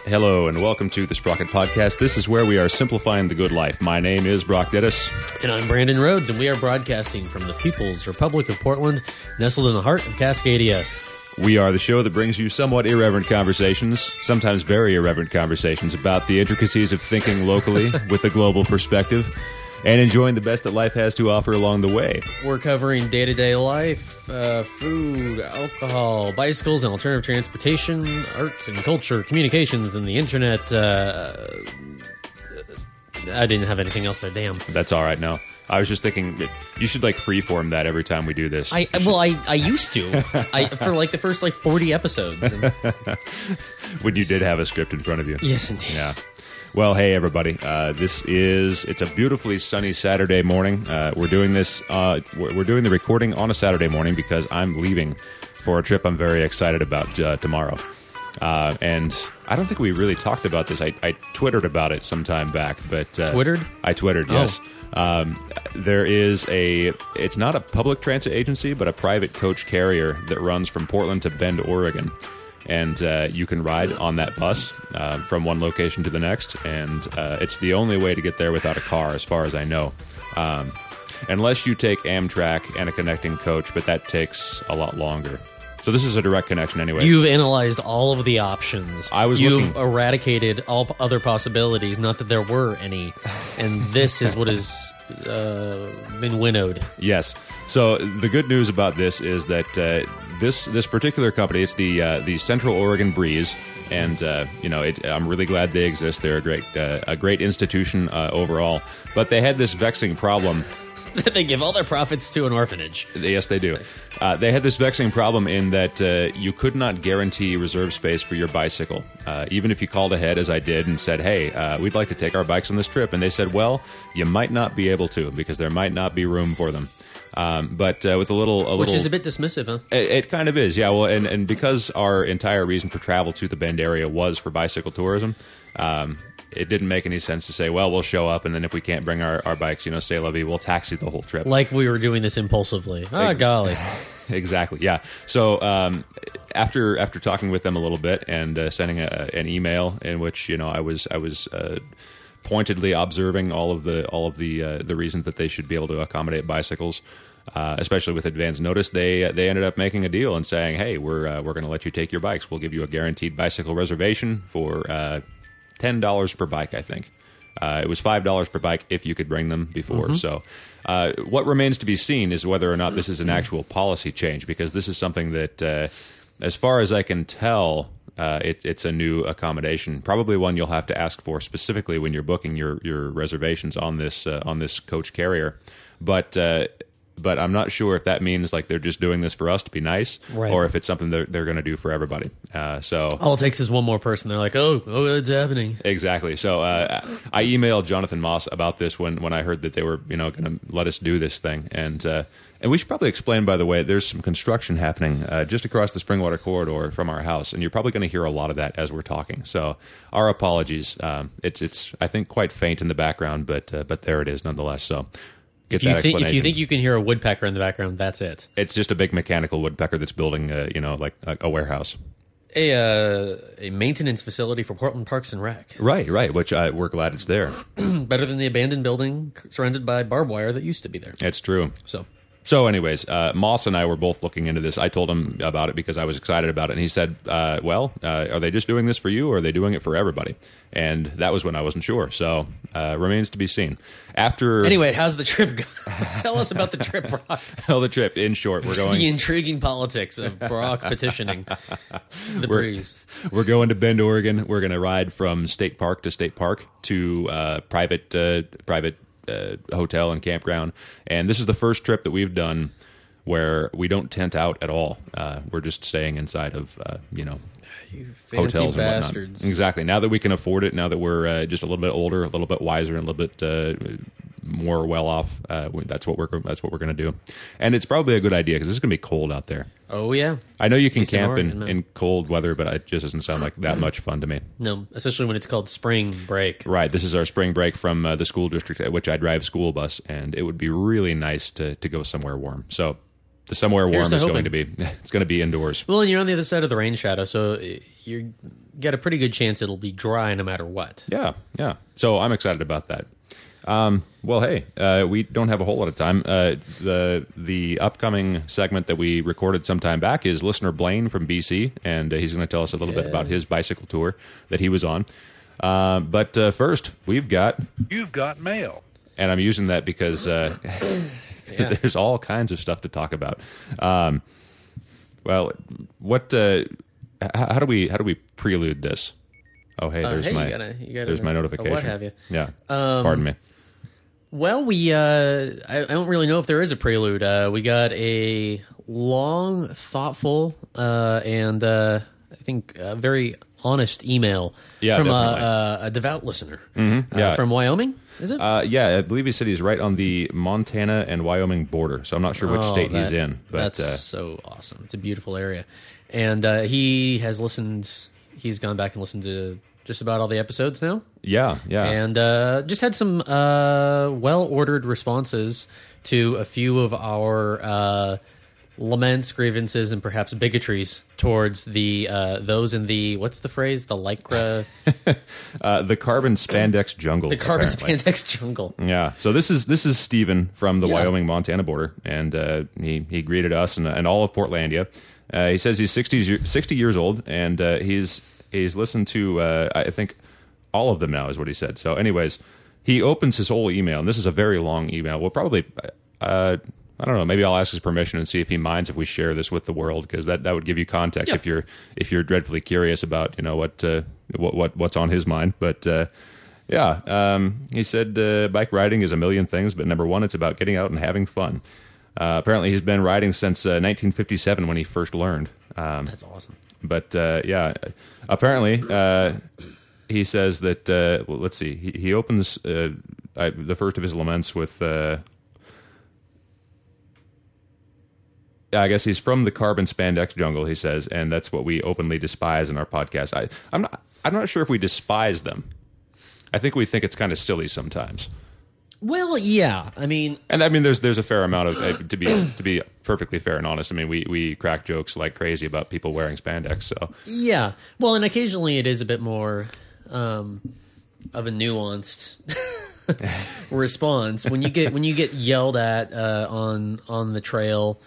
Hello and welcome to the Sprocket Podcast. This is where we are simplifying the good life. My name is Brock Dittus. And I'm Brandon Rhodes, and we are broadcasting from the People's Republic of Portland, nestled in the heart of Cascadia. We are the show that brings you somewhat irreverent conversations, sometimes very irreverent conversations, about the intricacies of thinking locally with a global perspective and enjoying the best that life has to offer along the way. We're covering day-to-day life, food, alcohol, bicycles and alternative transportation, arts and culture, communications, and the internet. I didn't have anything else there, damn. That's all right, no. I was just thinking that you should freeform that every time we do this. I used to. For the first 40 episodes. When you did have a script in front of you. Yes, indeed. Yeah. Well, hey everybody. It's a beautifully sunny Saturday morning. We're doing this. We're doing the recording on a Saturday morning because I'm leaving for a trip I'm very excited about tomorrow. And I don't think we really talked about this. I twittered about it some time back, but Twittered? I twittered, yes. There is it's not a public transit agency, but a private coach carrier that runs from Portland to Bend, Oregon. And you can ride on that bus from one location to the next, and it's the only way to get there without a car, as far as I know. Unless you take Amtrak and a connecting coach, but that takes a lot longer. So this is a direct connection anyway. You've analyzed all of the options. You've eradicated all other possibilities, not that there were any. And this is what has been winnowed. Yes. So the good news about this is that this particular company, it's the Central Oregon Breeze, and I'm really glad they exist. They're a great institution overall. But they had this vexing problem. They give all their profits to an orphanage. Yes, they do. They had this vexing problem in that you could not guarantee reserve space for your bicycle. Even if you called ahead, as I did, and said, hey, we'd like to take our bikes on this trip. And they said, well, you might not be able to because there might not be room for them. But with a little... Which is a bit dismissive, huh? It kind of is, yeah. Well, and because our entire reason for travel to the Bend area was for bicycle tourism... it didn't make any sense to say, well, we'll show up, and then if we can't bring our bikes, say la vie, we'll taxi the whole trip. Like we were doing this impulsively. Oh, golly. Exactly, yeah. So after talking with them a little bit and sending an email in which I was pointedly observing all of the reasons that they should be able to accommodate bicycles, especially with advance notice, they ended up making a deal and saying, hey, we're going to let you take your bikes. We'll give you a guaranteed bicycle reservation for $10 per bike, I think. It was $5 per bike if you could bring them before. Mm-hmm. So what remains to be seen is whether or not this is an actual policy change, because this is something that, as far as I can tell, it's a new accommodation. Probably one you'll have to ask for specifically when you're booking your reservations on this coach carrier. But I'm not sure if that means they're just doing this for us to be nice, right, or if it's something they're going to do for everybody. So all it takes is one more person. They're like, oh, it's happening. Exactly. So I emailed Jonathan Moss about this when I heard that they were going to let us do this thing, and we should probably explain, by the way, there's some construction happening just across the Springwater corridor from our house, and you're probably going to hear a lot of that as we're talking. So our apologies. It's I think quite faint in the background, but there it is nonetheless. So. If you think you can hear a woodpecker in the background, that's it. It's just a big mechanical woodpecker that's building, like a warehouse. A maintenance facility for Portland Parks and Rec. Right, which we're glad it's there. Better than the abandoned building surrounded by barbed wire that used to be there. It's true. So anyways, Moss and I were both looking into this. I told him about it because I was excited about it. And he said, are they just doing this for you or are they doing it for everybody? And that was when I wasn't sure. So remains to be seen. Anyway, how's the trip go? Tell us about the trip, Brock. The trip, in short, we're going... The intriguing politics of Brock petitioning the breeze. We're going to Bend, Oregon. We're going to ride from state park to state park to private hotel and campground, and this is the first trip that we've done where we don't tent out at all. We're just staying inside of you hotels and bastards. whatnot. Exactly. Now that we can afford it, now that we're just a little bit older, a little bit wiser, and a little bit more well off, that's what we're going to do. And it's probably a good idea because it's going to be cold out there. Oh yeah. I know you can camp in cold weather, but it just doesn't sound like that much fun to me. No, especially when it's called spring break. Right. This is our spring break from the school district at which I drive school bus, and it would be really nice to go somewhere warm. So the somewhere warm is going to be. It's going to be indoors. Well, and you're on the other side of the rain shadow, so you got a pretty good chance it'll be dry no matter what. Yeah. So I'm excited about that. Well, hey, we don't have a whole lot of time. The upcoming segment that we recorded some time back is listener Blaine from BC, and he's going to tell us a little bit about his bicycle tour that he was on. But first, you've got mail, and I'm using that because there's all kinds of stuff to talk about. Well, what? How do we prelude this? Oh, hey, there's there's my notification. What have you? Yeah. Pardon me. Well, I don't really know if there is a prelude. We got a long, thoughtful, and I think very honest email from a devout listener from Wyoming. Is it? Yeah, I believe he said he's right on the Montana and Wyoming border, so I'm not sure which state he's in. But that's so awesome. It's a beautiful area. And he has listened. He's gone back and listened to just about all the episodes now. Yeah. And just had some well-ordered responses to a few of our laments, grievances, and perhaps bigotries towards the those in the, what's the phrase? The lycra... the carbon spandex jungle. The carbon spandex jungle. Yeah. So this is Stephen from the Wyoming-Montana border, and he greeted us and all of Portlandia. He says he's 60 years old, and he's listened to, I think, all of them now is what he said. So anyways, he opens his whole email, and this is a very long email. We'll probably, I don't know, maybe I'll ask his permission and see if he minds if we share this with the world, because that would give you context if you're dreadfully curious about, what's on his mind. But he said bike riding is a million things, but number one, it's about getting out and having fun. Apparently he's been riding since 1957 when he first learned. That's awesome. But apparently he says that. Well, let's see. He opens the first of his laments with. I guess he's from the carbon spandex jungle. He says, and that's what we openly despise in our podcast. I'm not sure if we despise them. I think we think it's kind of silly sometimes. Well, yeah. I mean, there's a fair amount of to be perfectly fair and honest. I mean, we crack jokes like crazy about people wearing spandex. So yeah, well, and occasionally it is a bit more of a nuanced response when you get yelled at on the trail,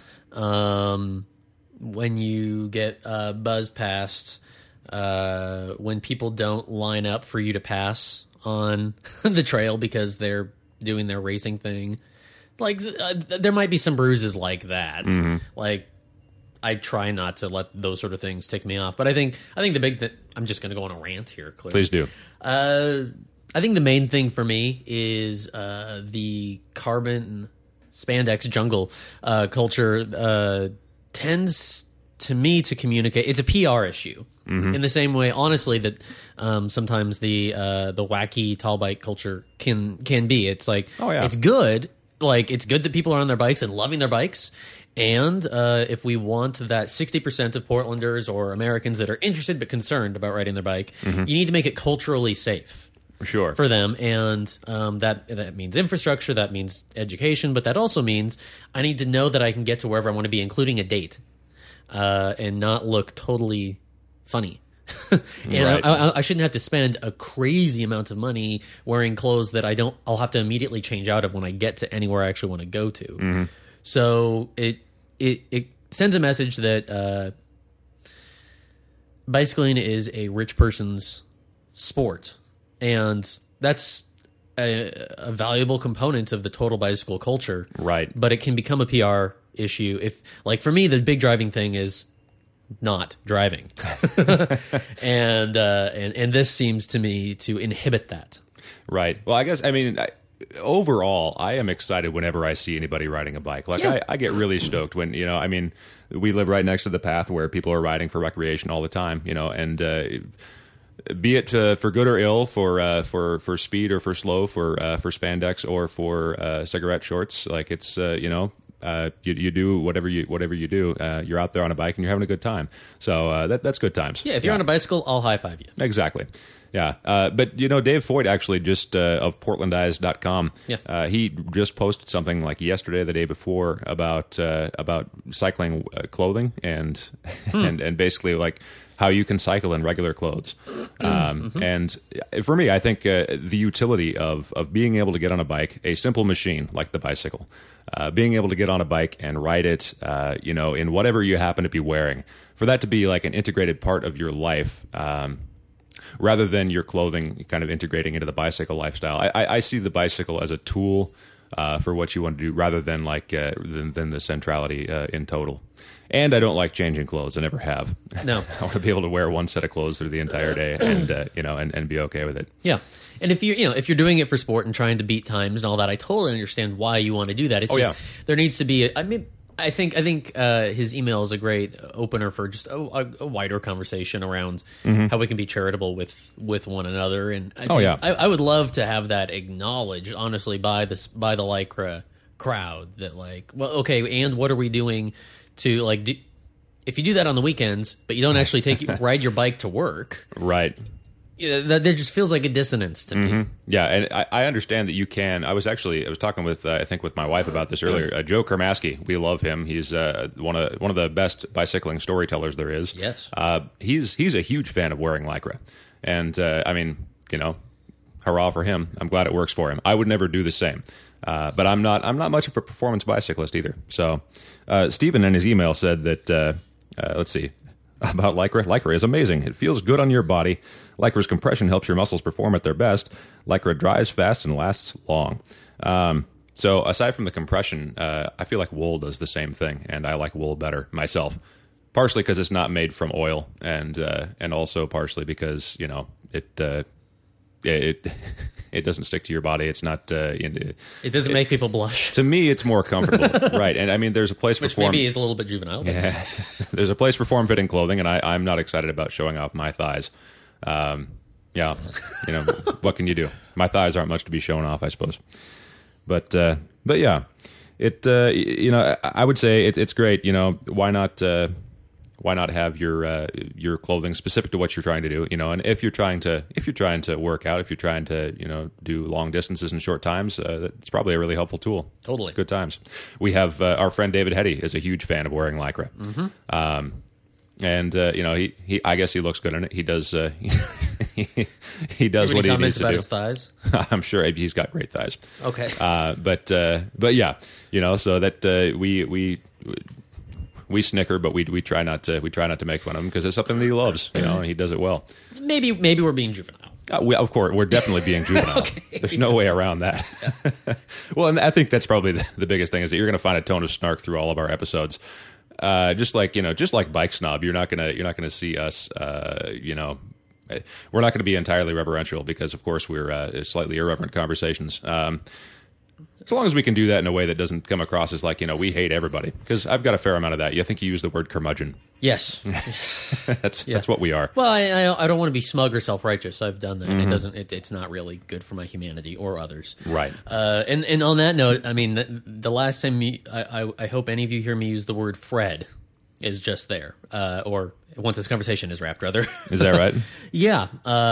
when you get buzzed past, when people don't line up for you to pass on the trail because they're doing their racing thing. Like there might be some bruises like that. Mm-hmm. Like I try not to let those sort of things tick me off. But I think the big thing, I'm just going to go on a rant here. Clearly. Please do. I think the main thing for me is the carbon spandex jungle culture tends to me to communicate. It's a PR issue. Mm-hmm. In the same way, honestly, that sometimes the wacky tall bike culture can be. It's like, it's good. Like, it's good that people are on their bikes and loving their bikes. And if we want that 60% of Portlanders or Americans that are interested but concerned about riding their bike, you need to make it culturally safe. Sure. For them. And that means infrastructure, that means education, but that also means I need to know that I can get to wherever I want to be, including a date, and not look totally funny. And I shouldn't have to spend a crazy amount of money wearing clothes that I'll have to immediately change out of when I get to anywhere I actually want to go to. Mm-hmm. So it sends a message that bicycling is a rich person's sport, and that's a valuable component of the total bicycle culture. Right. But it can become a PR issue if, like, for me, the big driving thing is not driving. and this seems to me to inhibit that. Right. Well, I guess, overall, I am excited whenever I see anybody riding a bike. Like, I get really stoked when, we live right next to the path where people are riding for recreation all the time, and be it for good or ill, for speed or for slow, for spandex or for cigarette shorts. Like, it's, you do whatever you do. You're out there on a bike and you're having a good time. So that's good times. Yeah, if you're on a bicycle, I'll high five you. Exactly. Yeah. But, Dave Foyt actually just of PortlandEyes.com, he just posted something like yesterday or the day before about cycling clothing and basically like how you can cycle in regular clothes. And for me, I think the utility of being able to get on a bike, a simple machine like the bicycle, being able to get on a bike and ride it, in whatever you happen to be wearing, for that to be like an integrated part of your life, rather than your clothing kind of integrating into the bicycle lifestyle. I see the bicycle as a tool for what you want to do, rather than like than the centrality in total. And I don't like changing clothes. I never have. No, I want to be able to wear one set of clothes through the entire day, and and be okay with it. Yeah. And if you're doing it for sport and trying to beat times and all that, I totally understand why you want to do that. It's there needs to be. I think his email is a great opener for just a wider conversation around how we can be charitable with one another. And I would love to have that acknowledged, honestly, by the Lycra crowd. That like, well, okay, and what are we doing to like? If you do that on the weekends, but you don't actually ride your bike to work, right? That just feels like a dissonance to me. Yeah, and I understand that you can. I was talking with I think with my wife about this earlier. Joe Kermaski, we love him. He's one of the best bicycling storytellers there is. Yes, he's a huge fan of wearing Lycra, and hurrah for him. I'm glad it works for him. I would never do the same, but I'm not much of a performance bicyclist either. So Stephen in his email said that let's see. About Lycra. Lycra is amazing. It feels good on your body. Lycra's compression helps your muscles perform at their best. Lycra dries fast and lasts long. So aside from the compression, I feel like wool does the same thing, and I like wool better myself. Partially because it's not made from oil, and also partially because it doesn't stick to your body. It's not. It doesn't make people blush. To me, it's more comfortable, right? And I mean, there's a place for form. Maybe is a little bit juvenile. Yeah, there's a place for form-fitting clothing, and I'm not excited about showing off my thighs. What can you do? My thighs aren't much to be shown off, I suppose. But yeah, I would say it's great. Why not have your clothing specific to what you're trying to do? And if you're trying to work out, if you're trying to do long distances in short times, it's probably a really helpful tool. Totally, good times. We have our friend David Hetty is a huge fan of wearing Lycra, and he I guess he looks good in it. He does he does what he needs to do. His thighs? I'm sure he's got great thighs. Okay, but yeah, so that we snicker, but we try not to make fun of him because it's something that he loves, and he does it well. Maybe we're being juvenile. Of course, we're definitely being juvenile. Okay. There's no way around that. Yeah. Well, and I think that's probably the biggest thing is that you're going to find a tone of snark through all of our episodes. Just like Bike Snob, you're not gonna see us. We're not going to be entirely reverential because, of course, we're slightly irreverent conversations. As long as we can do that in a way that doesn't come across as like, we hate everybody. Because I've got a fair amount of that. I think you use the word curmudgeon. Yes. That's what we are. Well, I don't want to be smug or self-righteous. I've done that. And it's not really good for my humanity or others. Right. And on that note, I mean, the last time I hope any of you hear me use the word Fred is just there. Or once this conversation is wrapped, rather. Is that right? Yeah.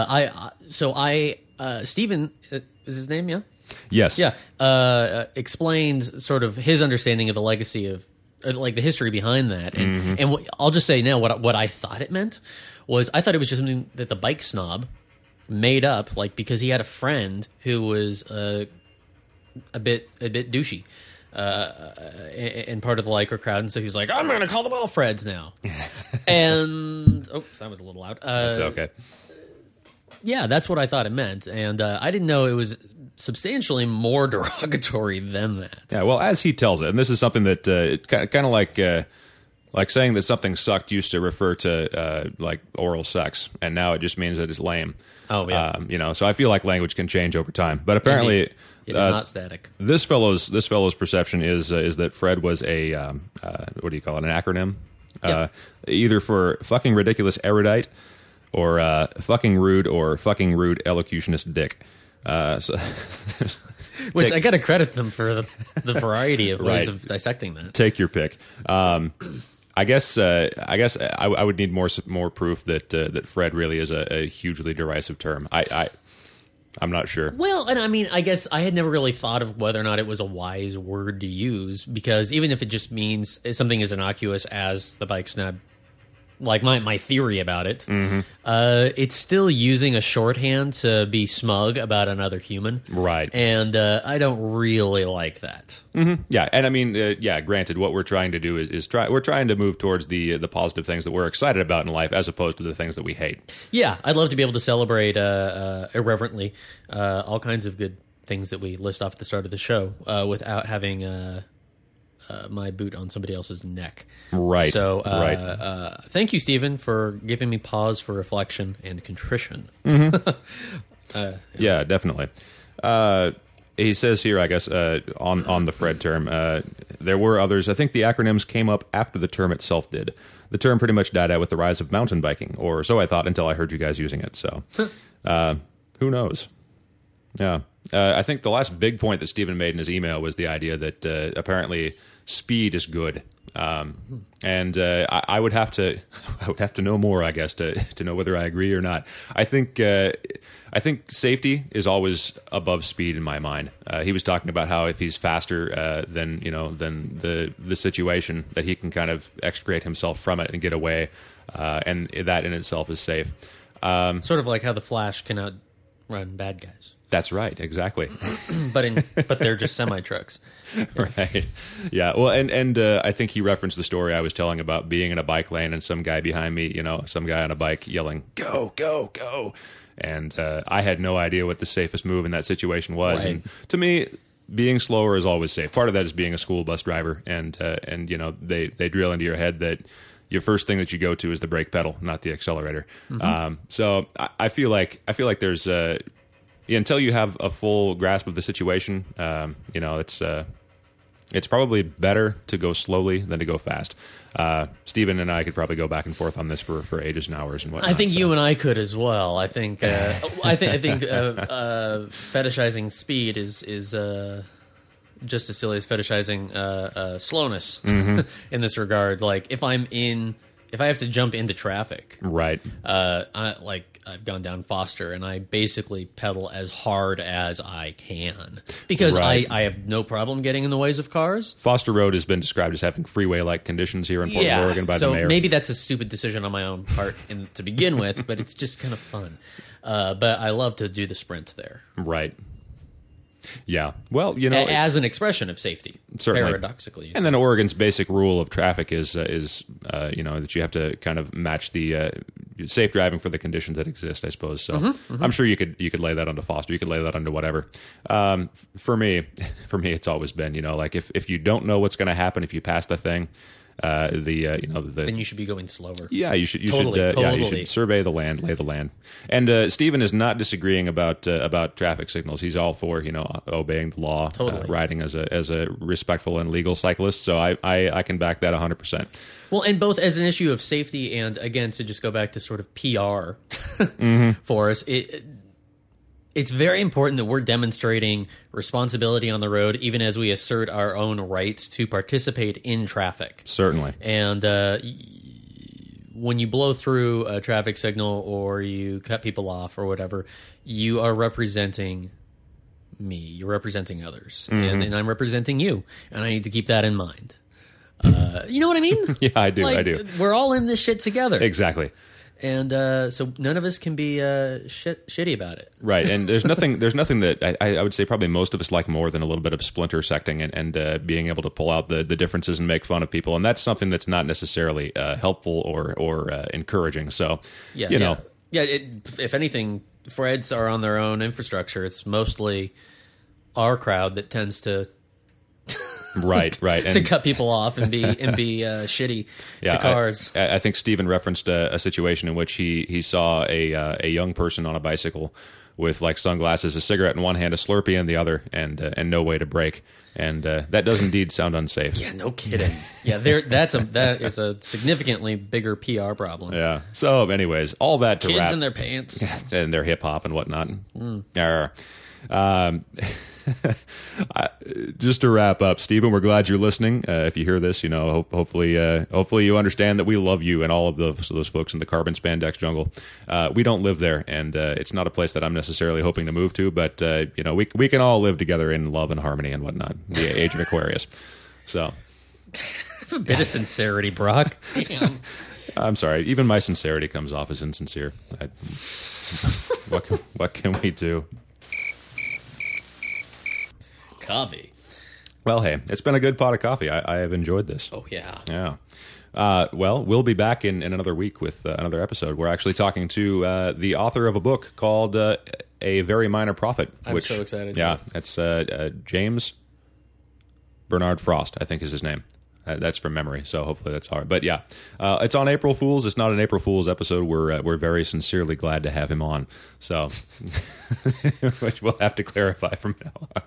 Stephen, is his name, yeah? Yes. Yeah. Explains sort of his understanding of the legacy of, like, the history behind that. And I'll just say now what I thought it meant was I thought it was just something that the Bike Snob made up, like, because he had a friend who was a bit douchey and part of the Lycra crowd. And so he was like, I'm going to call them all Freds now. And, oops, that was a little loud. That's okay. Yeah, that's what I thought it meant. And I didn't know it was substantially more derogatory than that. Yeah, well, as he tells it, and this is something that kind of like saying that something sucked used to refer to like oral sex, and now it just means that it's lame. Oh, yeah. So I feel like language can change over time, but apparently it is not static. This fellow's perception is that Fred was a what do you call it? An acronym, either for fucking ridiculous erudite, or fucking rude, or fucking rude elocutionist dick. So Which I got to credit them for the variety of ways Right. of dissecting that. Take your pick. I guess I would need more proof that Fred really is a hugely derisive term. I'm not sure. Well, and I mean, I guess I had never really thought of whether or not it was a wise word to use, because even if it just means something as innocuous as the bike snap, like my theory about it, it's still using a shorthand to be smug about another human. Right. And I don't really like that. Yeah, and I mean, granted, what we're trying to do is we're trying to move towards the positive things that we're excited about in life, as opposed to the things that we hate. Yeah, I'd love to be able to celebrate irreverently all kinds of good things that we list off at the start of the show without having my boot on somebody else's neck. Right. So, right. Thank you, Stephen, for giving me pause for reflection and contrition. Yeah, definitely. He says here, I guess, on the Fred term, there were others. I think the acronyms came up after the term itself did. The term pretty much died out with the rise of mountain biking, or so I thought until I heard you guys using it. So, who knows? Yeah. I think the last big point that Stephen made in his email was the idea that apparently speed is good. And I would have to know more, I guess, to know whether I agree or not. I think safety is always above speed in my mind. He was talking about how if he's faster than the situation, that he can kind of extricate himself from it and get away, and that in itself is safe. Sort of like how the Flash can outrun bad guys. That's right, exactly. But they're just semi trucks. Right. Yeah. Well, and I think he referenced the story I was telling about being in a bike lane and some guy behind me, some guy on a bike yelling, "Go, go, go!" And I had no idea what the safest move in that situation was. Right. And to me, being slower is always safe. Part of that is being a school bus driver, and they drill into your head that your first thing that you go to is the brake pedal, not the accelerator. So I feel like there's until you have a full grasp of the situation, it's probably better to go slowly than to go fast. Stephen and I could probably go back and forth on this for ages and hours and whatnot. I think you and I could as well. I think fetishizing speed is just as silly as fetishizing slowness in this regard. Like if I have to jump into traffic, right? I've gone down Foster and I basically pedal as hard as I can because I have no problem getting in the ways of cars. Foster Road has been described as having freeway-like conditions here in Portland, Oregon by the mayor. So maybe that's a stupid decision on my own part to begin with, but it's just kind of fun. But I love to do the sprint there. Right. Yeah. Well, as an expression of safety, certainly. Paradoxically. And then Oregon's basic rule of traffic is that you have to kind of match the safe driving for the conditions that exist, I suppose. So I'm sure you could lay that onto Foster. You could lay that onto whatever. For me, it's always been like if you don't know what's going to happen if you pass the thing. Then you should be going slower. Yeah, you should. Totally. You should survey the land, lay the land. And Stephen is not disagreeing about traffic signals. He's all for obeying the law, riding as a respectful and legal cyclist. So I can back that 100%. Well, and both as an issue of safety and again to just go back to sort of PR for us. It's very important that we're demonstrating responsibility on the road, even as we assert our own rights to participate in traffic. Certainly. And when you blow through a traffic signal or you cut people off or whatever, you are representing me. You're representing others. And I'm representing you. And I need to keep that in mind. You know what I mean? Yeah, I do. I do. We're all in this shit together. Exactly. And so none of us can be shitty about it. Right, and there's nothing that I would say probably most of us like more than a little bit of splinter secting and being able to pull out the differences and make fun of people, and that's something that's not necessarily helpful or encouraging. So, if anything, Freds are on their own infrastructure. It's mostly our crowd that tends to. Right, and to cut people off and be shitty to cars. I think Stephen referenced a situation in which he saw a young person on a bicycle with like sunglasses, a cigarette in one hand, a Slurpee in the other, and no way to brake. And that does indeed sound unsafe. Yeah, no kidding. Yeah, that is a significantly bigger PR problem. Yeah. So, anyways, all that to kids wrap in their pants and their hip hop and whatnot. Just to wrap up, Stephen, we're glad you're listening. If you hear this, hopefully you understand that we love you and all of those folks in the carbon spandex jungle. We don't live there, and it's not a place that I'm necessarily hoping to move to, but we can all live together in love and harmony and whatnot. The age of Aquarius. So, a bit of sincerity, Brock. Damn. I'm sorry. Even my sincerity comes off as insincere. What can we do? Coffee. Well, hey, it's been a good pot of coffee. I have enjoyed this. Oh, yeah. Yeah. Well, we'll be back in another week with another episode. We're actually talking to the author of a book called A Very Minor Prophet. I'm so excited. Yeah, that's James Bernard Frost, I think is his name. That's from memory, so hopefully that's hard. But yeah, it's on April Fool's. It's not an April Fool's episode. We're very sincerely glad to have him on. So, which we'll have to clarify from now on.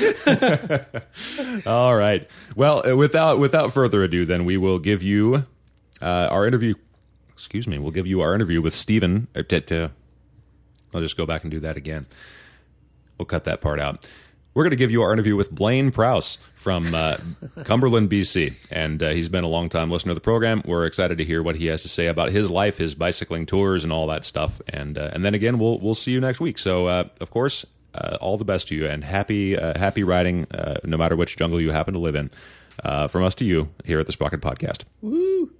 All right. Well, without further ado, then we will give you our interview. Excuse me. We'll give you our interview with Stephen. I'll just go back and do that again. We'll cut that part out. We're going to give you our interview with Blaine Prowse from Cumberland, BC. And he's been a long-time listener to the program. We're excited to hear what he has to say about his life, his bicycling tours, and all that stuff. And then again, we'll see you next week. So, of course, all the best to you, and happy riding, no matter which jungle you happen to live in. From us to you here at the Sprocket Podcast. Woo!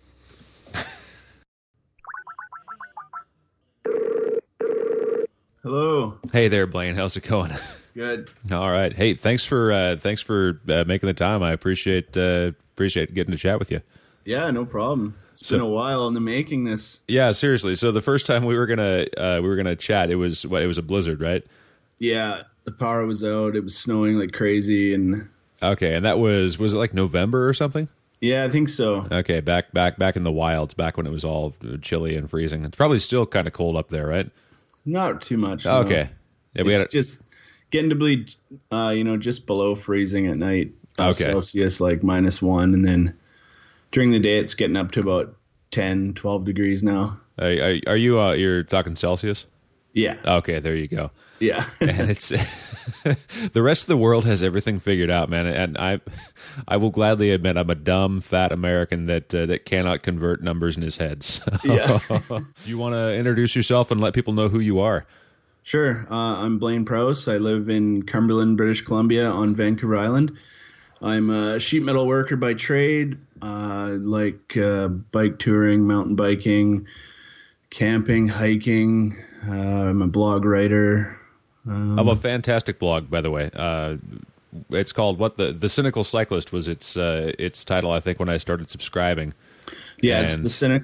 Hello. Hey there, Blaine. How's it going? Good. All right. Hey, thanks for making the time. I appreciate getting to chat with you. Yeah, no problem. It's been a while in the making. This. Yeah, seriously. So the first time we were gonna chat, it was a blizzard, right? Yeah, the power was out. It was snowing like crazy, and okay, and that was it like November or something? Yeah, I think so. Okay, back in the wilds, back when it was all chilly and freezing. It's probably still kind of cold up there, right? Not too much. Okay. Yeah, it's just getting to be, just below freezing at night. Okay. Celsius, like -1, and then during the day it's getting up to about 10, 12 degrees now. Are you you're talking Celsius? Yeah. Okay, there you go. Yeah. And it's the rest of the world has everything figured out, man. And I will gladly admit I'm a dumb, fat American that cannot convert numbers in his head. So, yeah. You want to introduce yourself and let people know who you are? Sure. I'm Blaine Prowse. I live in Cumberland, British Columbia on Vancouver Island. I'm a sheet metal worker by trade, like bike touring, mountain biking, camping, hiking. I'm a blog writer. I have a fantastic blog, by the way. It's called the Cynical Cyclist was its title, I think, when I started subscribing. Yeah, it's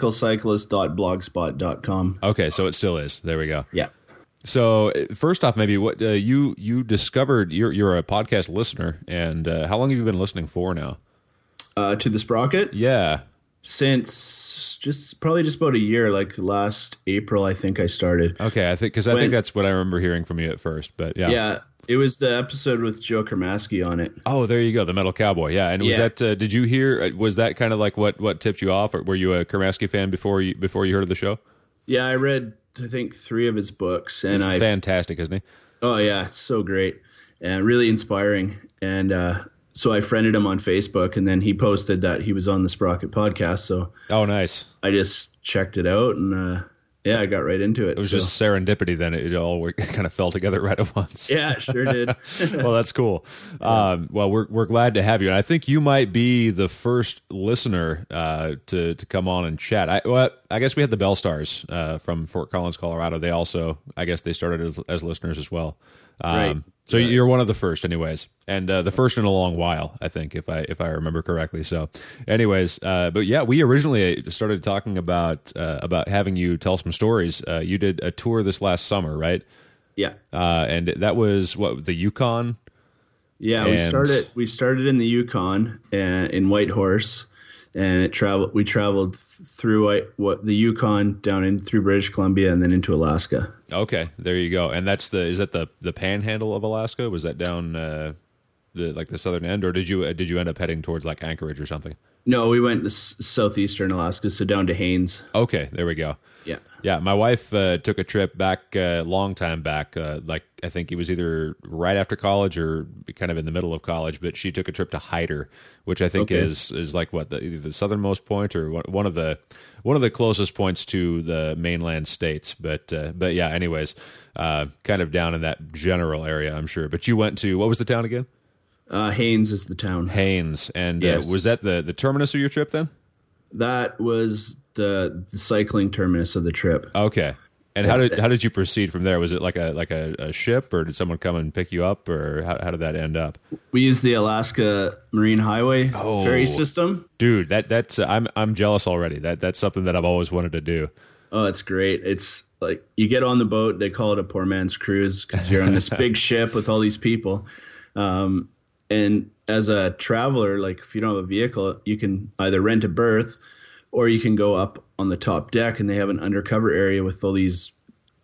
thecynicalcyclist.blogspot.com. Okay, so it still is. There we go. Yeah. So first off, maybe what you discovered, you're a podcast listener, and how long have you been listening for now? To the Sprocket? Yeah. Since probably just about a year, like last April, I think I started. Okay, I think that's what I remember hearing from you at first, but yeah. Yeah, it was the episode with Joe Kermasky on it. Oh, there you go, the Metal Cowboy. Yeah, and was that? Did you hear? Was that kind of like what tipped you off? Or were you a Kermasky fan before you heard of the show? Yeah, I read I think 3 of his books, and fantastic, isn't he? Oh yeah, it's so great and really inspiring. And so I friended him on Facebook, and then he posted that he was on the Sprocket podcast. So nice. I just checked it out, and I got right into it. It was just serendipity. Then it all kind of fell together right at once. Yeah, it sure did. Well, that's cool. Well, we're glad to have you, and I think you might be the first listener to come on and chat. I guess we had the Bell Stars from Fort Collins, Colorado. They also, I guess, they started as listeners as well. Right. So you're one of the first, anyways, and the first in a long while, I think, if I remember correctly. So, anyways, but yeah, we originally started talking about having you tell some stories. You did a tour this last summer, right? Yeah. And that was the Yukon. Yeah, we started in the Yukon in Whitehorse, and we traveled through the Yukon down in through British Columbia and then into Alaska. Okay, there you go. And is that the panhandle of Alaska? Was that down? the southern end, or did you end up heading towards like Anchorage or something? No, we went to southeastern Alaska, so down to Haines. Okay, there we go. Yeah. Yeah, my wife took a trip back a long time back. Like I think it was either right after college or kind of in the middle of college. But she took a trip to Hyder, which I think is like what either the southernmost point or one of the closest points to the mainland states. But yeah, anyways, kind of down in that general area, I'm sure. But you went to, what was the town again? Haines is the town. Haines, and Yes. was that the terminus of your trip then? That was the cycling terminus of the trip. Okay. And how did you proceed from there? Was it like a ship, or did someone come and pick you up, or how did that end up? We used the Alaska Marine Highway ferry system. Dude, that's I'm jealous already. That's something that I've always wanted to do. Oh, it's great. It's like you get on the boat, they call it a poor man's cruise because you're on this big ship with all these people. And as a traveler, like if you don't have a vehicle, you can either rent a berth or you can go up on the top deck, and they have an undercover area with all these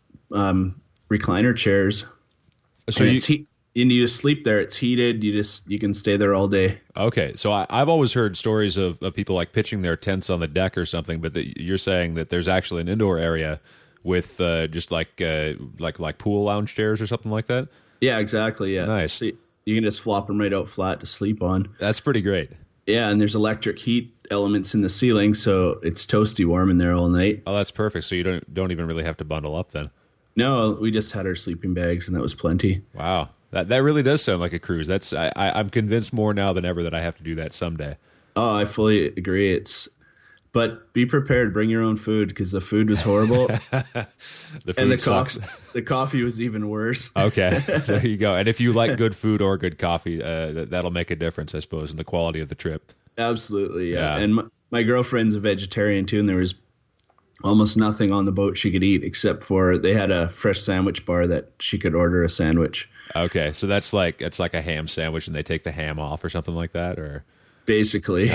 recliner chairs. So and you just sleep there. It's heated. You can stay there all day. Okay, so I've always heard stories of people like pitching their tents on the deck or something, but you're saying that there's actually an indoor area with just like pool lounge chairs or something like that. Yeah, exactly. Yeah, Nice. So you can just flop them right out flat to sleep on. That's pretty great. Yeah, and there's electric heat elements in the ceiling, so it's toasty warm in there all night. Oh, that's perfect. So you don't even really have to bundle up then. No, we just had our sleeping bags, and that was plenty. Wow, that really does sound like a cruise. I'm convinced more now than ever that I have to do that someday. Oh, I fully agree. But be prepared. Bring your own food because the food was horrible, The food and the sucks. the coffee was even worse. Okay, there you go. And if you like good food or good coffee, that'll make a difference, I suppose, in the quality of the trip. Absolutely, yeah. Yeah. And my girlfriend's a vegetarian too, and there was almost nothing on the boat she could eat except for they had a fresh sandwich bar that she could order a sandwich. Okay, so it's like a ham sandwich, and they take the ham off or something like that, or Basically,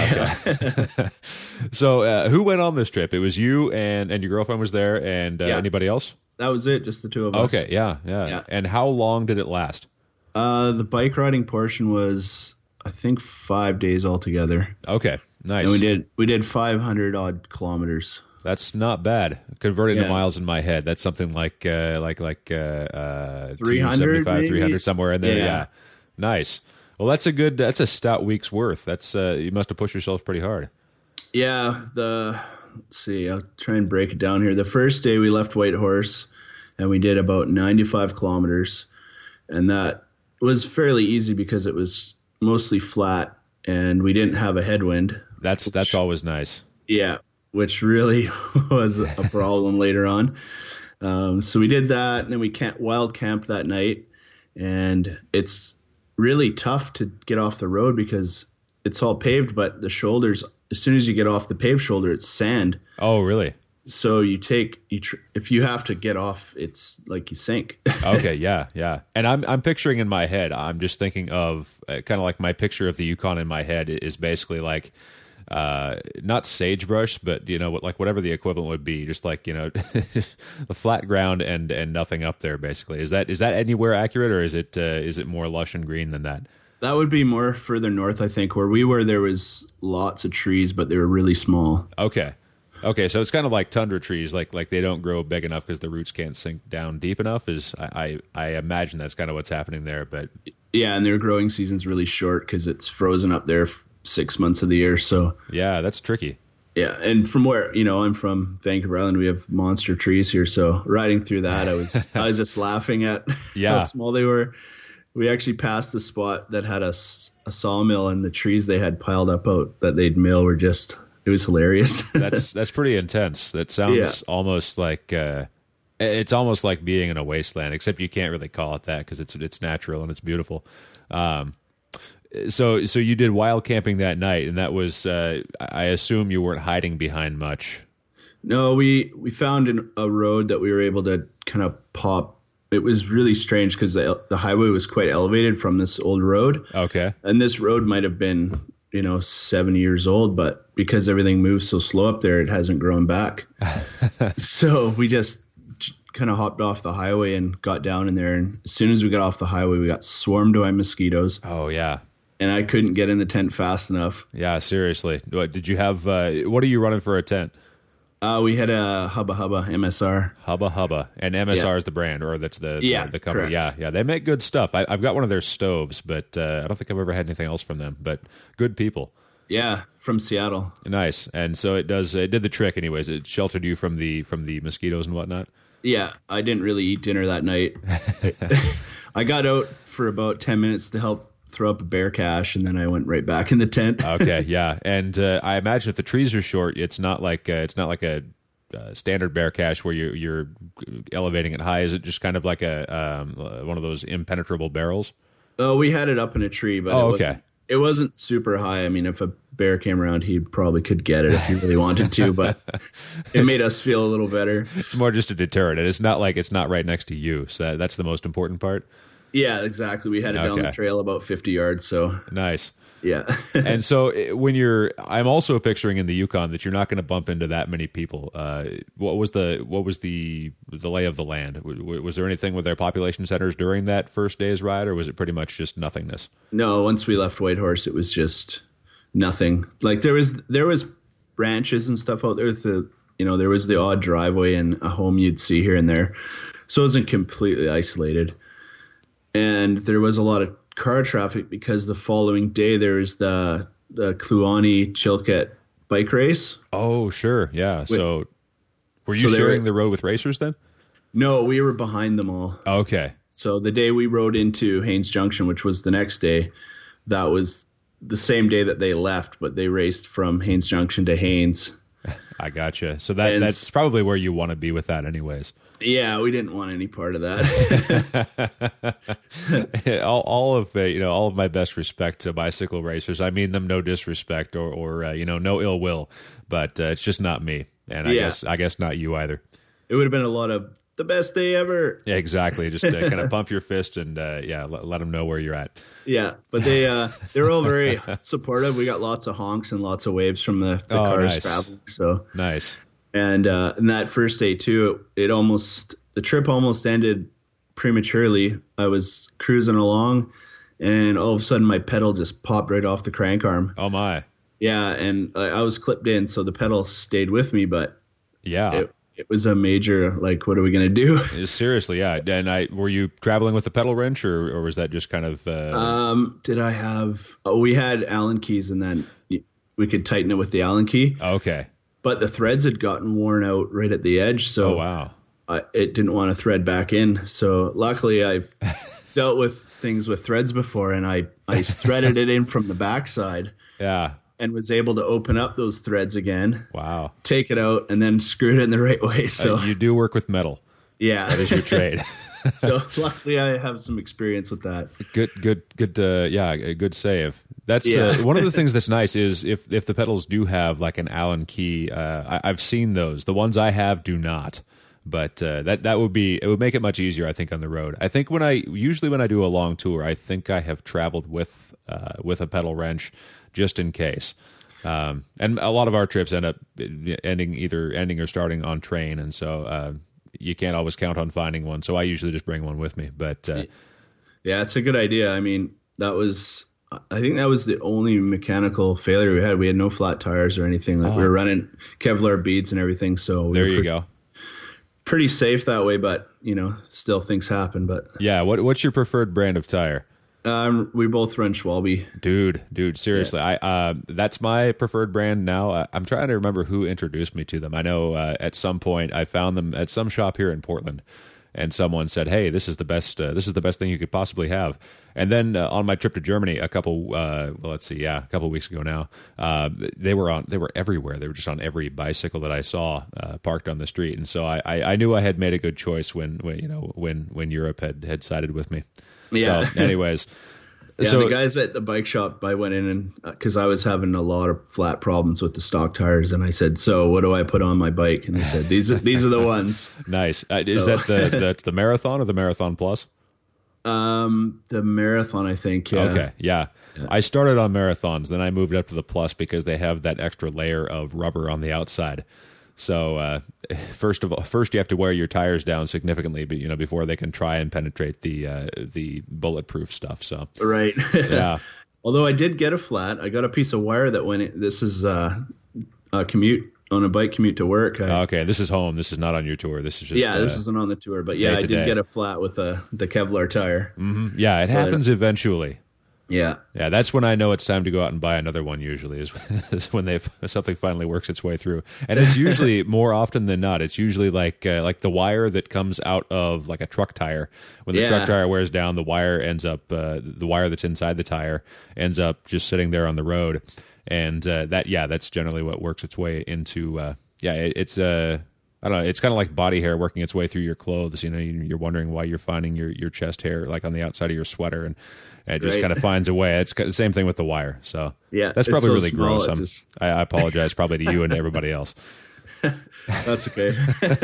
so. Who went on this trip? It was you and your girlfriend was there, and Yeah. anybody else? that was it. Just the two of us. Okay, yeah. And how long did it last? The bike riding portion was, I think, 5 days altogether, Okay, nice. and we did 500 odd kilometers. That's not bad. Converting to Yeah. miles in my head, that's something like 300 275, maybe? 300 somewhere in there. Yeah. Yeah, nice. Well, that's a stout week's worth. That's you must have pushed yourself pretty hard. Yeah, let's see, I'll try and break it down here. The first day we left Whitehorse, and we did about 95 kilometers, and that was fairly easy because it was mostly flat, and we didn't have a headwind. That's always nice. Yeah, which really was a problem later on. So we did that, and then we wild camped that night, and it's really tough to get off the road because it's all paved, but the shoulders, as soon as you get off the paved shoulder, it's sand. Oh, really? So if you have to get off, it's like you sink. Okay, yeah. And I'm picturing in my head, I'm just thinking of kind of like my picture of the Yukon in my head is basically like not sagebrush, but like whatever the equivalent would be, just like the flat ground and nothing up there. Basically, is that anywhere accurate, or is it more lush and green than that? That would be more further north, I think. Where we were, there was lots of trees, but they were really small. Okay, so it's kind of like tundra trees, like they don't grow big enough because the roots can't sink down deep enough. I imagine that's kind of what's happening there, but Yeah, and their growing season's really short because it's frozen up there 6 months of the year. So yeah, that's tricky. yeah, and from where I'm from Vancouver Island, we have monster trees here. So riding through that, I was just laughing at Yeah. how small they were. We actually passed the spot that had a sawmill, and the trees they had piled up out that they'd mill were just, it was hilarious. That's pretty intense. That sounds almost like it's almost like being in a wasteland, except you can't really call it that because it's natural and it's beautiful. So you did wild camping that night, and that was I assume you weren't hiding behind much. No, we found a road that we were able to kind of pop. It was really strange because the highway was quite elevated from this old road. Okay. And this road might have been, 7 years old, but because everything moves so slow up there, it hasn't grown back. So we just kind of hopped off the highway and got down in there. And as soon as we got off the highway, we got swarmed by mosquitoes. Oh yeah. And I couldn't get in the tent fast enough. Yeah, seriously. What did you have? What are you running for a tent? We had a Hubba Hubba MSR. Hubba Hubba, and MSR is the brand, or that's the company. Correct. Yeah. They make good stuff. I've got one of their stoves, but I don't think I've ever had anything else from them. But good people. Yeah, from Seattle. Nice. And so it did the trick, anyways. It sheltered you from the mosquitoes and whatnot. Yeah, I didn't really eat dinner that night. I got out for about 10 minutes to help throw up a bear cache, and then I went right back in the tent. Okay, yeah, and I imagine if the trees are short, it's not like a standard bear cache where you're elevating it high. Is it just kind of like a one of those impenetrable barrels? Oh, we had it up in a tree, but it wasn't super high. I mean, if a bear came around, he probably could get it if he really wanted to, but it made us feel a little better. It's more just a deterrent, and it's not like it's not right next to you, so that's the most important part. Yeah, exactly. We had it down the trail about 50 yards, so nice. Yeah. And so I'm also picturing in the Yukon that you're not going to bump into that many people. What was the lay of the land? Was there anything with their population centers during that first day's ride, or was it pretty much just nothingness? No, once we left Whitehorse, it was just nothing. Like there was branches and stuff out there. There was the odd driveway and a home you'd see here and there, so it wasn't completely isolated. And there was a lot of car traffic because the following day there was the Kluane Chilkat bike race. Oh, sure. Yeah. So were you sharing the road with racers then? No, we were behind them all. Okay. So the day we rode into Haines Junction, which was the next day, that was the same day that they left, but they raced from Haines Junction to Haines. I gotcha. So that's probably where you want to be with that anyways. Yeah, we didn't want any part of that. all of my best respect to bicycle racers. I mean them no disrespect or no ill will, but it's just not me, and I guess not you either. It would have been a lot of the best day ever. Yeah, exactly. Just kind of pump your fist and let them know where you're at. Yeah, but they were all very supportive. We got lots of honks and lots of waves from the cars traveling. So nice. And that first day too, the trip almost ended prematurely. I was cruising along, and all of a sudden my pedal just popped right off the crank arm. Oh my! Yeah, and I was clipped in, so the pedal stayed with me. But yeah, it was a major what are we gonna do? Seriously, yeah. And were you traveling with the pedal wrench, or was that just kind of? Did I have? Oh, we had Allen keys, and then we could tighten it with the Allen key. Okay. But the threads had gotten worn out right at the edge, so it didn't want to thread back in. So luckily, I've dealt with things with threads before, and I threaded it in from the backside. Yeah, and was able to open up those threads again. Wow! Take it out and then screw it in the right way. So you do work with metal. Yeah, that is your trade. So luckily, I have some experience with that. Good. Good save. That's one of the things that's nice is if the pedals do have like an Allen key. I've seen those. The ones I have do not. But that would make it much easier, I think, on the road. I think when I do a long tour, I think I have traveled with a pedal wrench just in case. And a lot of our trips end up ending or starting on train, and so you can't always count on finding one. So I usually just bring one with me. But yeah, it's a good idea. I mean, I think that was the only mechanical failure we had. We had no flat tires or anything. We were running Kevlar beads and everything. So there you go. Pretty safe that way, but still things happen. But yeah, what's your preferred brand of tire? We both run Schwalbe. Dude, seriously, yeah. That's my preferred brand now. I'm trying to remember who introduced me to them. I know at some point I found them at some shop here in Portland, and someone said, "Hey, this is the best thing you could possibly have." And then on my trip to Germany, a couple weeks ago now, they were everywhere. They were just on every bicycle that I saw parked on the street, and so I knew I had made a good choice when Europe had sided with me. Yeah. So, anyways. Yeah, so the guys at the bike shop, I went in and because I was having a lot of flat problems with the stock tires, and I said, "So what do I put on my bike?" And they said, "These are the ones." Nice. Is that that's the Marathon or the Marathon Plus? The Marathon, I think. Yeah. Okay. Yeah. I started on Marathons, then I moved up to the Plus because they have that extra layer of rubber on the outside. So first you have to wear your tires down significantly, but before they can try and penetrate the bulletproof stuff. So Right. yeah. Although I did get a flat. I got a piece of wire that this is a commute on a bike commute to work. Okay, this is home. This is not on your tour. This is just this isn't on the tour, but yeah, I did get a flat with the Kevlar tire. Mm-hmm. Yeah, it happens eventually. Yeah, that's when I know it's time to go out and buy another one. Usually, is when something finally works its way through, and it's usually more often than not. It's usually like the wire that comes out of like a truck tire. When the truck tire wears down, the wire ends up the wire that's inside the tire ends up just sitting there on the road, and that's generally what works its way into. It's I don't know. It's kind of like body hair working its way through your clothes. You're wondering why you're finding your chest hair like on the outside of your sweater, and it just kind of finds a way. It's the same thing with the wire. So that's probably really gross. I apologize probably to you and everybody else. That's okay.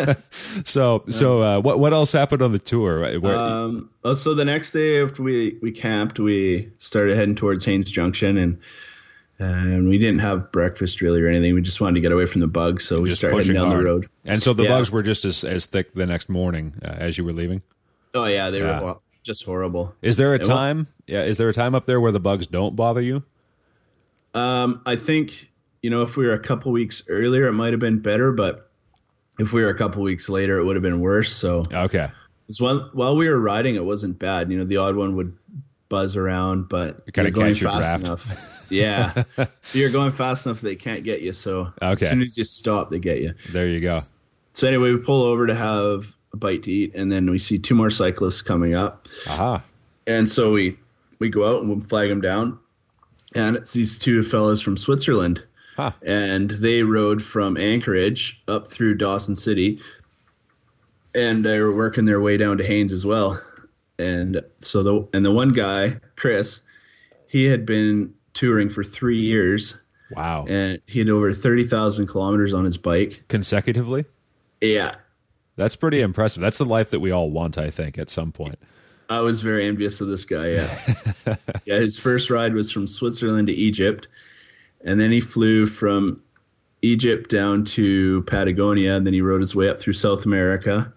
So what else happened on the tour? So the next day after we camped, we started heading towards Haines Junction, and we didn't have breakfast really or anything. We just wanted to get away from the bugs, so we started heading down the road. And so the bugs were just as thick the next morning as you were leaving? Oh, yeah, they were just horrible. Is there a time? Is there a time up there where the bugs don't bother you? I think, if we were a couple weeks earlier, it might have been better, but if we were a couple weeks later, it would have been worse. So okay. While we were riding, it wasn't bad. The odd one would buzz around, but you kind of going catch your fast draft. enough. Yeah, you're going fast enough they can't get you. So as soon as you stop, they get you. There you go. So anyway, we pull over to have a bite to eat, and then we see two more cyclists coming up. Aha! And so we go out and we flag them down, and it's these two fellas from Switzerland, and they rode from Anchorage up through Dawson City, and they were working their way down to Haines as well. And so the one guy, Chris, he had been touring for 3 years. Wow. And he had over 30,000 kilometers on his bike. Consecutively? Yeah. That's pretty impressive. That's the life that we all want, I think, at some point. I was very envious of this guy, yeah. Yeah, his first ride was from Switzerland to Egypt. And then he flew from Egypt down to Patagonia. And then he rode his way up through South America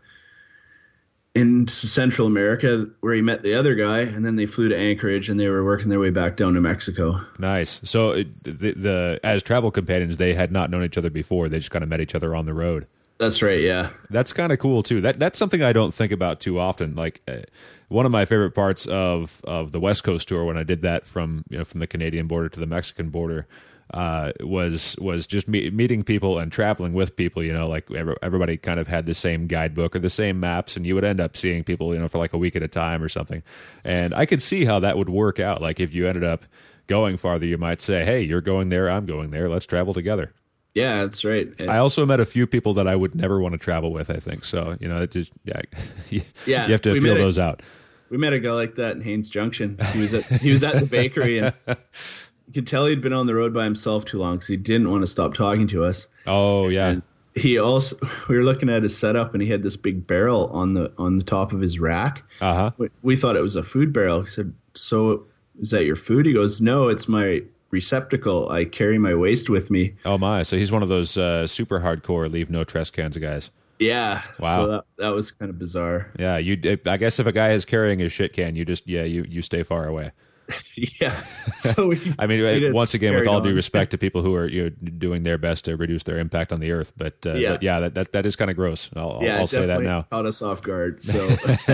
into Central America, where he met the other guy, and then they flew to Anchorage, and they were working their way back down to Mexico. Nice. So as travel companions, they had not known each other before. They just kind of met each other on the road. That's right, yeah. That's kind of cool, too. That's something I don't think about too often. Like, one of my favorite parts of the West Coast tour, when I did that from the Canadian border to the Mexican border, was just meeting people and traveling with people. Like everybody kind of had the same guidebook or the same maps, and you would end up seeing people for like a week at a time or something. And I could see how that would work out. Like if you ended up going farther, you might say, hey, you're going there, I'm going there, let's travel together. Yeah, that's right. I also met a few people that I would never want to travel with, I think. So it just you have to feel those out. We met a guy like that in Haines Junction. He was at the bakery, and you could tell he'd been on the road by himself too long because he didn't want to stop talking to us. Oh yeah. And we were looking at his setup, and he had this big barrel on the top of his rack. Uh-huh. We thought it was a food barrel. He said, "So is that your food?" He goes, "No, it's my receptacle. I carry my waste with me." Oh my! So he's one of those super hardcore leave no trash cans of guys. Yeah. Wow. So that was kind of bizarre. Yeah. I guess if a guy is carrying his shit can, you just you stay far away. Yeah. So I mean, once again, with all due respect to people who are doing their best to reduce their impact on the earth, but yeah, that is kind of gross. I'll say that now. Caught us off guard. So.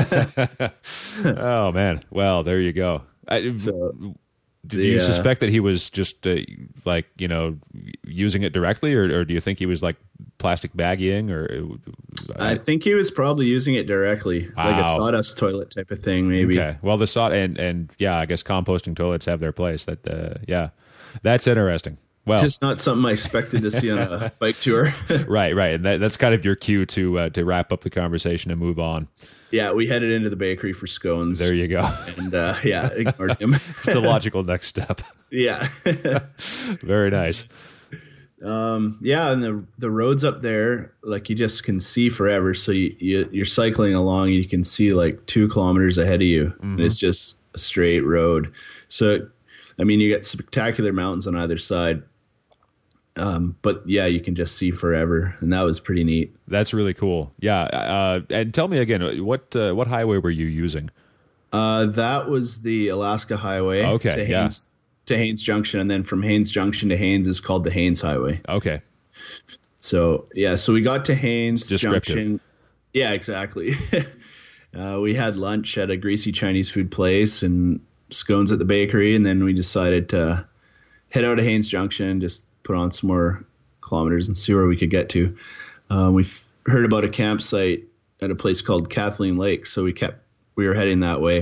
Oh man. Well, there you go. Do you suspect that he was just using it directly, or do you think he was like plastic bagging? Or I think he was probably using it directly, like a sawdust toilet type of thing, maybe. Okay. Well, the and yeah, I guess composting toilets have their place. That's interesting. Well, just not something I expected to see on a bike tour. Right, and that's kind of your cue to wrap up the conversation and move on. Yeah, we headed into the bakery for scones. There you go. And ignored him. It's the logical next step. Yeah. Very nice. Yeah, and the roads up there, like you just can see forever. So you're cycling along, and you can see like 2 kilometers ahead of you, and it's just a straight road. So, I mean, you get spectacular mountains on either side. But yeah, you can just see forever, and that was pretty neat. That's really cool. Yeah. And tell me again, what highway were you using? That was the Alaska Highway. Okay, to Haines, to Haines Junction, and then from Haines Junction to Haines is called the Haines Highway. Okay. So yeah, so we got to Haines Descriptive. Junction. Yeah, exactly. We had lunch at a greasy Chinese food place and scones at the bakery, and then we decided to head out of Haines Junction, just put on some more kilometers and see where we could get to. We heard about a campsite at a place called Kathleen Lake, so we were heading that way.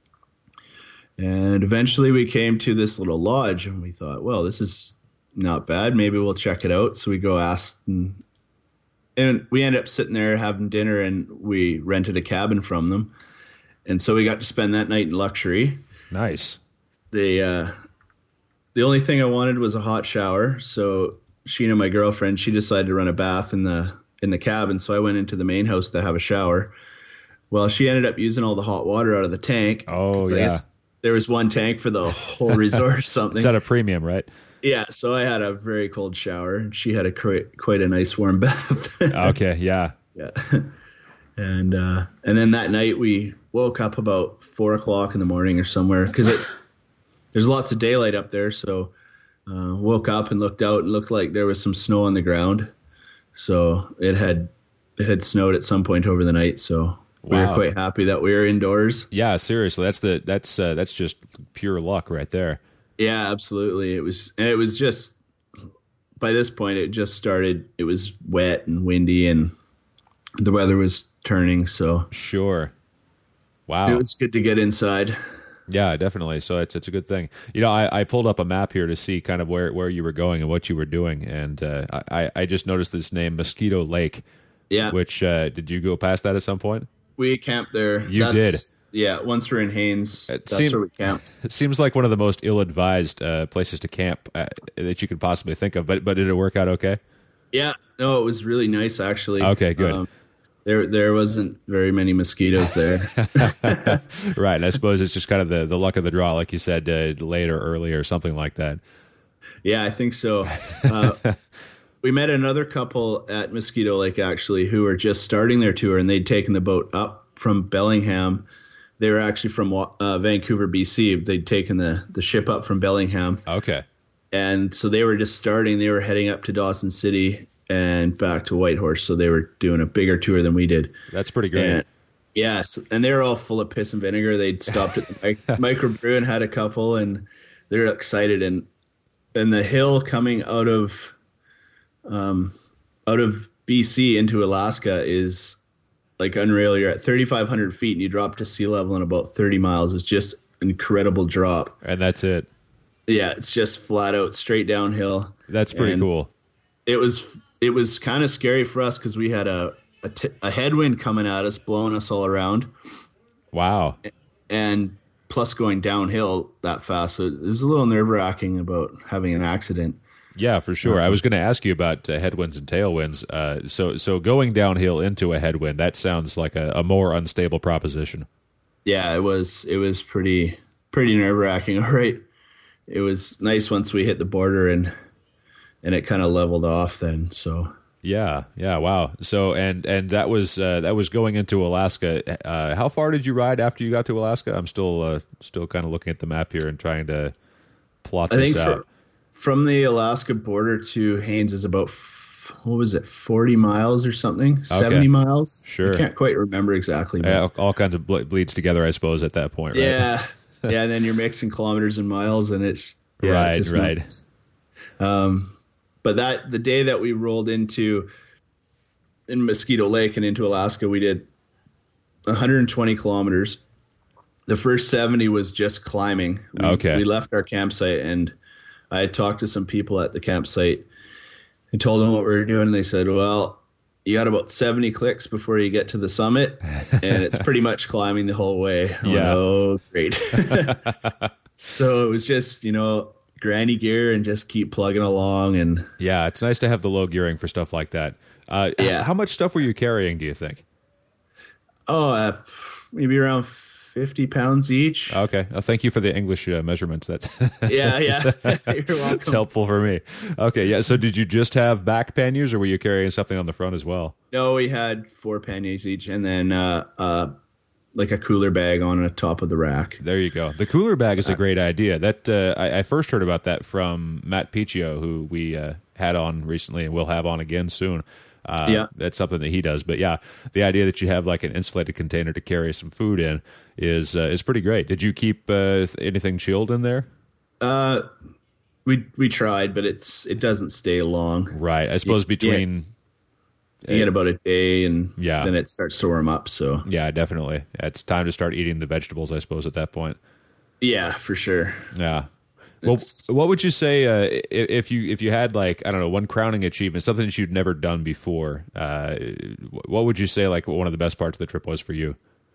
And eventually we came to this little lodge, and we thought, well, this is not bad. Maybe we'll check it out. So we go ask, and we ended up sitting there having dinner, and we rented a cabin from them. And so we got to spend that night in luxury. Nice. The only thing I wanted was a hot shower. So Sheena, my girlfriend, she decided to run a bath in the cabin. So I went into the main house to have a shower. Well, she ended up using all the hot water out of the tank. Oh, I yeah. guess there was one tank for the whole resort or something. It's at a premium, right? Yeah, so I had a very cold shower, and she had quite a nice warm bath. Okay, yeah. Yeah, and then that night we woke up about 4:00 in the morning or somewhere, because there's lots of daylight up there. So woke up and looked out, and looked like there was some snow on the ground. So it had snowed at some point over the night. So we were Wow. quite happy that we were indoors. Yeah, seriously, that's just pure luck right there. Yeah, absolutely. It was just, by this point, it just started, it was wet and windy, and the weather was turning, so Sure. Wow. it was good to get inside. Yeah, definitely. So it's a good thing. You know, I pulled up a map here to see kind of where you were going and what you were doing, and I just noticed this name, Mosquito Lake. Yeah, Which did you go past that at some point? we camped there. You did? Yeah, once we're in Haines, that's seemed- where we camped. It seems like one of the most ill-advised places to camp that you could possibly think of. But did it work out okay? Yeah, no, it was really nice, actually. Okay, good. There wasn't very many mosquitoes there. Right. And I suppose it's just kind of the luck of the draw, like you said, late or early or something like that. Yeah, I think so. We met another couple at Mosquito Lake, actually, who were just starting their tour, and they'd taken the boat up from Bellingham. They were actually from Vancouver, BC. They'd taken the ship up from Bellingham. Okay. And so they were just starting. They were heading up to Dawson City and back to Whitehorse. So they were doing a bigger tour than we did. That's pretty great. And, yes, and they were all full of piss and vinegar. They'd stopped at the microbrew and had a couple, and they're excited. And the hill coming out of BC into Alaska is like unreal. You're at 3,500 feet, and you drop to sea level in about 30 miles. It's just an incredible drop. And that's it. Yeah, it's just flat out straight downhill. That's pretty And cool. It was kind of scary for us because we had a headwind coming at us, blowing us all around, Wow. and plus going downhill that fast. So it was a little nerve-wracking about having an accident. Yeah, for sure. I was going to ask you about headwinds and tailwinds. So going downhill into a headwind, that sounds like a more unstable proposition. Yeah, it was pretty nerve-wracking. All right. It was nice once we hit the border and it kind of leveled off then. So Yeah, wow. So and that was going into Alaska. How far did you ride after you got to Alaska? I'm still kind of looking at the map here and trying to plot this out. From the Alaska border to Haines is about 40 miles or something, 70 miles. Sure. I can't quite remember exactly. But Yeah, all kinds of bleeds together, I suppose, at that point, right? yeah, yeah. And then you're mixing kilometers and miles, and it's Right. But the day that we rolled in Mosquito Lake and into Alaska, we did 120 kilometers. The first 70 was just climbing. We left our campsite, and I had talked to some people at the campsite and told them what we were doing. And they said, well, you got about 70 clicks before you get to the summit, and it's pretty much climbing the whole way. I went, oh, great. So it was just, granny gear and just keep plugging along. And yeah, it's nice to have the low gearing for stuff like that. How much stuff were you carrying, do you think? maybe around 50 pounds each. Okay. Thank you for the English measurements. That's Yeah. You're welcome. it's helpful for me. Okay. Yeah. So did you just have back panniers, or were you carrying something on the front as well? No, we had 4 panniers each, and then like a cooler bag on the top of the rack. There you go. The cooler bag is a great idea. That I first heard about that from Matt Piccio, who we had on recently and will have on again soon. That's something that he does. But yeah, the idea that you have like an insulated container to carry some food in is pretty great. Did you keep anything chilled in there? We tried, but it doesn't stay long. Right. I suppose between you get about a day, and Yeah. then it starts to warm up. So yeah, definitely. It's time to start eating the vegetables, I suppose, at that point. yeah, for sure. Yeah. Well, what would you say if you had, like, I don't know, one crowning achievement, something that you'd never done before? What would you say like one of the best parts of the trip was for you?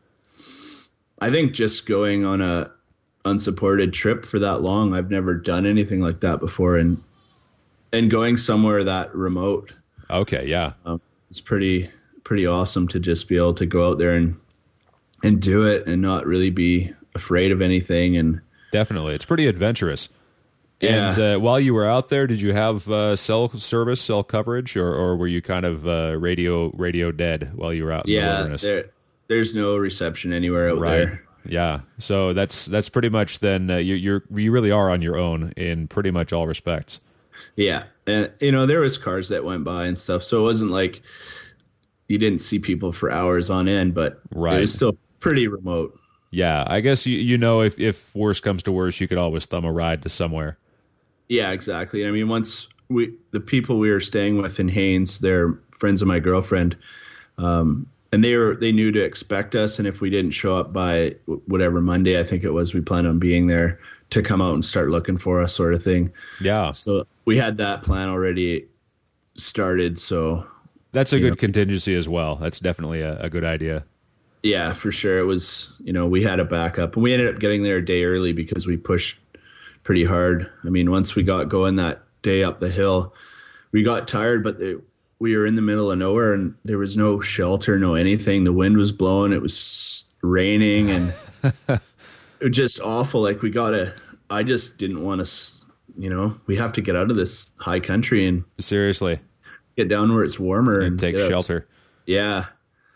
I think just going on a unsupported trip for that long, I've never done anything like that before, and going somewhere that remote. Okay, yeah. It's pretty awesome to just be able to go out there and do it and not really be afraid of anything. And Definitely. It's pretty adventurous. Yeah. And while you were out there, did you have cell service, cell coverage, or were you kind of radio dead while you were out in the wilderness? There's no reception anywhere out Right. there. Yeah. So that's pretty much then you really are on your own in pretty much all respects. Yeah. And, there was cars that went by and stuff. So it wasn't like you didn't see people for hours on end, but Right. it was still pretty remote. Yeah. I guess if worse comes to worse, you could always thumb a ride to somewhere. Yeah, exactly. I mean, once the people we were staying with in Haines, they're friends of my girlfriend, and they knew to expect us. And if we didn't show up by whatever Monday, I think it was, we planned on being there to come out and start looking for us, sort of thing. Yeah. So we had that plan already started. So That's a good contingency as well. That's definitely a good idea. yeah, for sure. It was, we had a backup, and we ended up getting there a day early because we pushed pretty hard. I mean, once we got going that day up the hill, we got tired, but we were in the middle of nowhere, and there was no shelter, no anything. The wind was blowing. It was raining, and it was just awful. Like I just didn't want to, we have to get out of this high country and Seriously. get down where it's warmer And take get out. shelter. Yeah.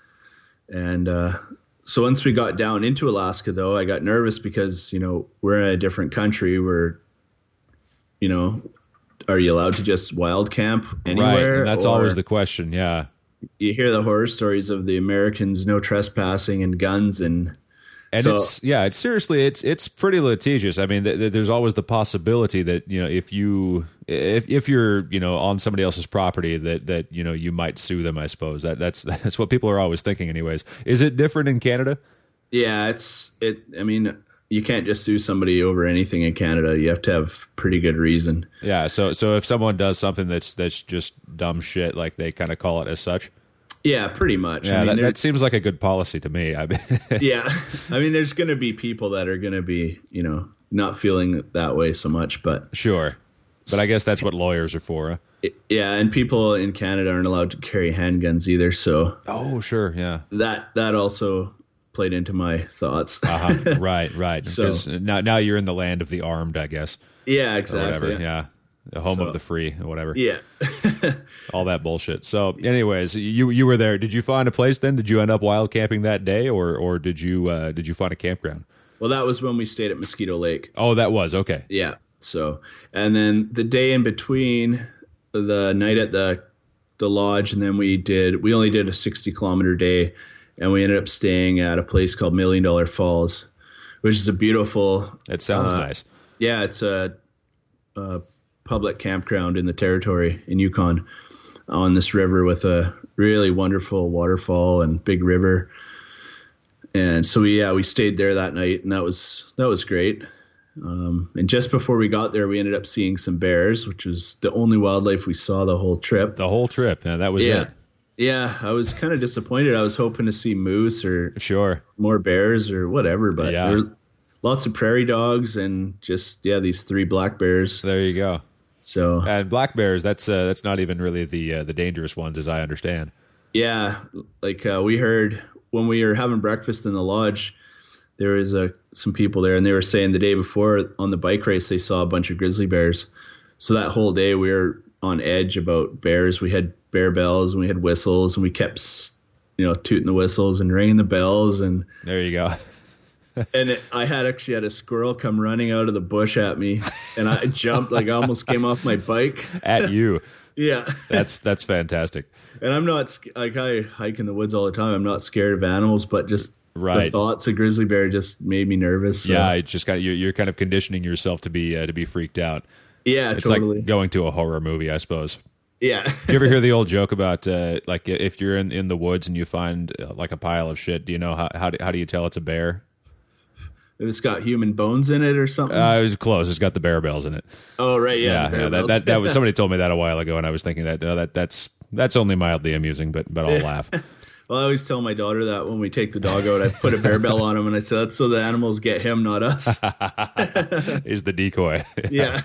And so once we got down into Alaska, though, I got nervous because, we're in a different country. We're, are you allowed to just wild camp anywhere? Right. And that's Or always the question. Yeah. you hear the horror stories of the Americans, no trespassing and guns. And so, it's pretty litigious. I mean, there's always the possibility that, if you're, on somebody else's property that, you might sue them, I suppose. That's what people are always thinking anyways. Is it different in Canada? yeah, I mean, you can't just sue somebody over anything in Canada. You have to have pretty good reason. Yeah. So if someone does something that's just dumb shit, like they kind of call it as such. Yeah, pretty much. Yeah. I mean, that seems like a good policy to me. yeah. I mean, there's going to be people that are going to be, not feeling that way so much, but Sure. But I guess that's what lawyers are for. Huh? yeah. And people in Canada aren't allowed to carry handguns either. So Oh, sure. Yeah. that also played into my thoughts. Right. So- Because now you're in the land of the armed, I guess. yeah, Or exactly. whatever. Yeah. The home of the free or whatever. Yeah. All that bullshit. So anyways, you were there. Did you find a place then? Did you end up wild camping that day or did you find a campground? Well, that was when we stayed at Mosquito Lake. Oh, that was okay. Yeah. So, and then the day in between, the night at the lodge, and then we only did a 60-kilometer day, and we ended up staying at a place called $1 Million Falls, which is a beautiful. It sounds nice. Yeah, it's a public campground in the territory in Yukon on this river with a really wonderful waterfall and big river. And so we stayed there that night, and that was great. And just before we got there, we ended up seeing some bears, which was the only wildlife we saw the whole trip. The whole trip. Yeah, that was it. Yeah, I was kind of disappointed. I was hoping to see moose or Sure. more bears or whatever, but Yeah. there were lots of prairie dogs and just these 3 black bears. There you go. So And black bears, that's not even really the dangerous ones, as I understand. yeah, like we heard when we were having breakfast in the lodge, there was some people there, and they were saying the day before on the bike race they saw a bunch of grizzly bears. So that whole day we were on edge about bears. We had bear bells and we had whistles, and we kept tooting the whistles and ringing the bells. And there you go. And I actually had a squirrel come running out of the bush at me, and I jumped, like I almost came off my bike. At you. Yeah. That's fantastic. And I'm not, like, I hike in the woods all the time. I'm not scared of animals, but just the thoughts of grizzly bear just made me nervous. So. Yeah, it's just you're kind of conditioning yourself to be freaked out. Yeah, it's totally. like going to a horror movie, I suppose. Yeah. Do you ever hear the old joke about like if you're in the woods and you find like a pile of shit, do you know how do you tell it's a bear? If it's got human bones in it or something? It was close. It's got the bear bells in it. Oh, right, yeah. That was somebody told me that a while ago, and I was thinking that's only mildly amusing, but I'll laugh. Well, I always tell my daughter that when we take the dog out, I put a bear bell on him, and I said that's so the animals get him, not us. Is the decoy? Yeah.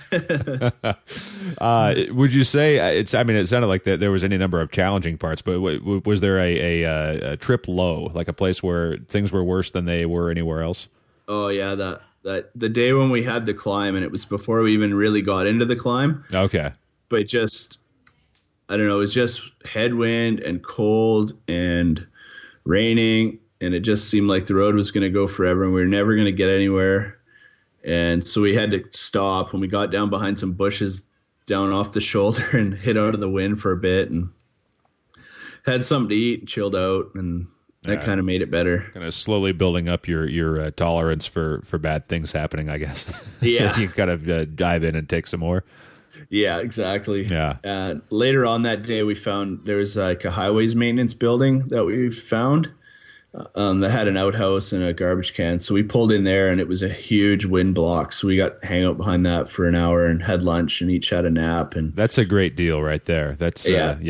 Would you say it sounded like there was any number of challenging parts, but was there a trip low, like a place where things were worse than they were anywhere else? Oh yeah, that the day when we had the climb, and it was before we even really got into the climb. Okay. But just, I don't know, it was just headwind and cold and raining, and it just seemed like the road was going to go forever, and we were never going to get anywhere. And so we had to stop, and we got down behind some bushes down off the shoulder and hid out of the wind for a bit and had something to eat and chilled out, and that kind of made it better. Kind of slowly building up your tolerance for bad things happening, I guess. Yeah. You kind of dive in and take some more. Yeah, exactly. Yeah. Later on that day, we found there was like a highways maintenance building that we found that had an outhouse and a garbage can. So we pulled in there, and it was a huge wind block. So we got to hang out behind that for an hour and had lunch, and each had a nap. And that's a great deal right there. That's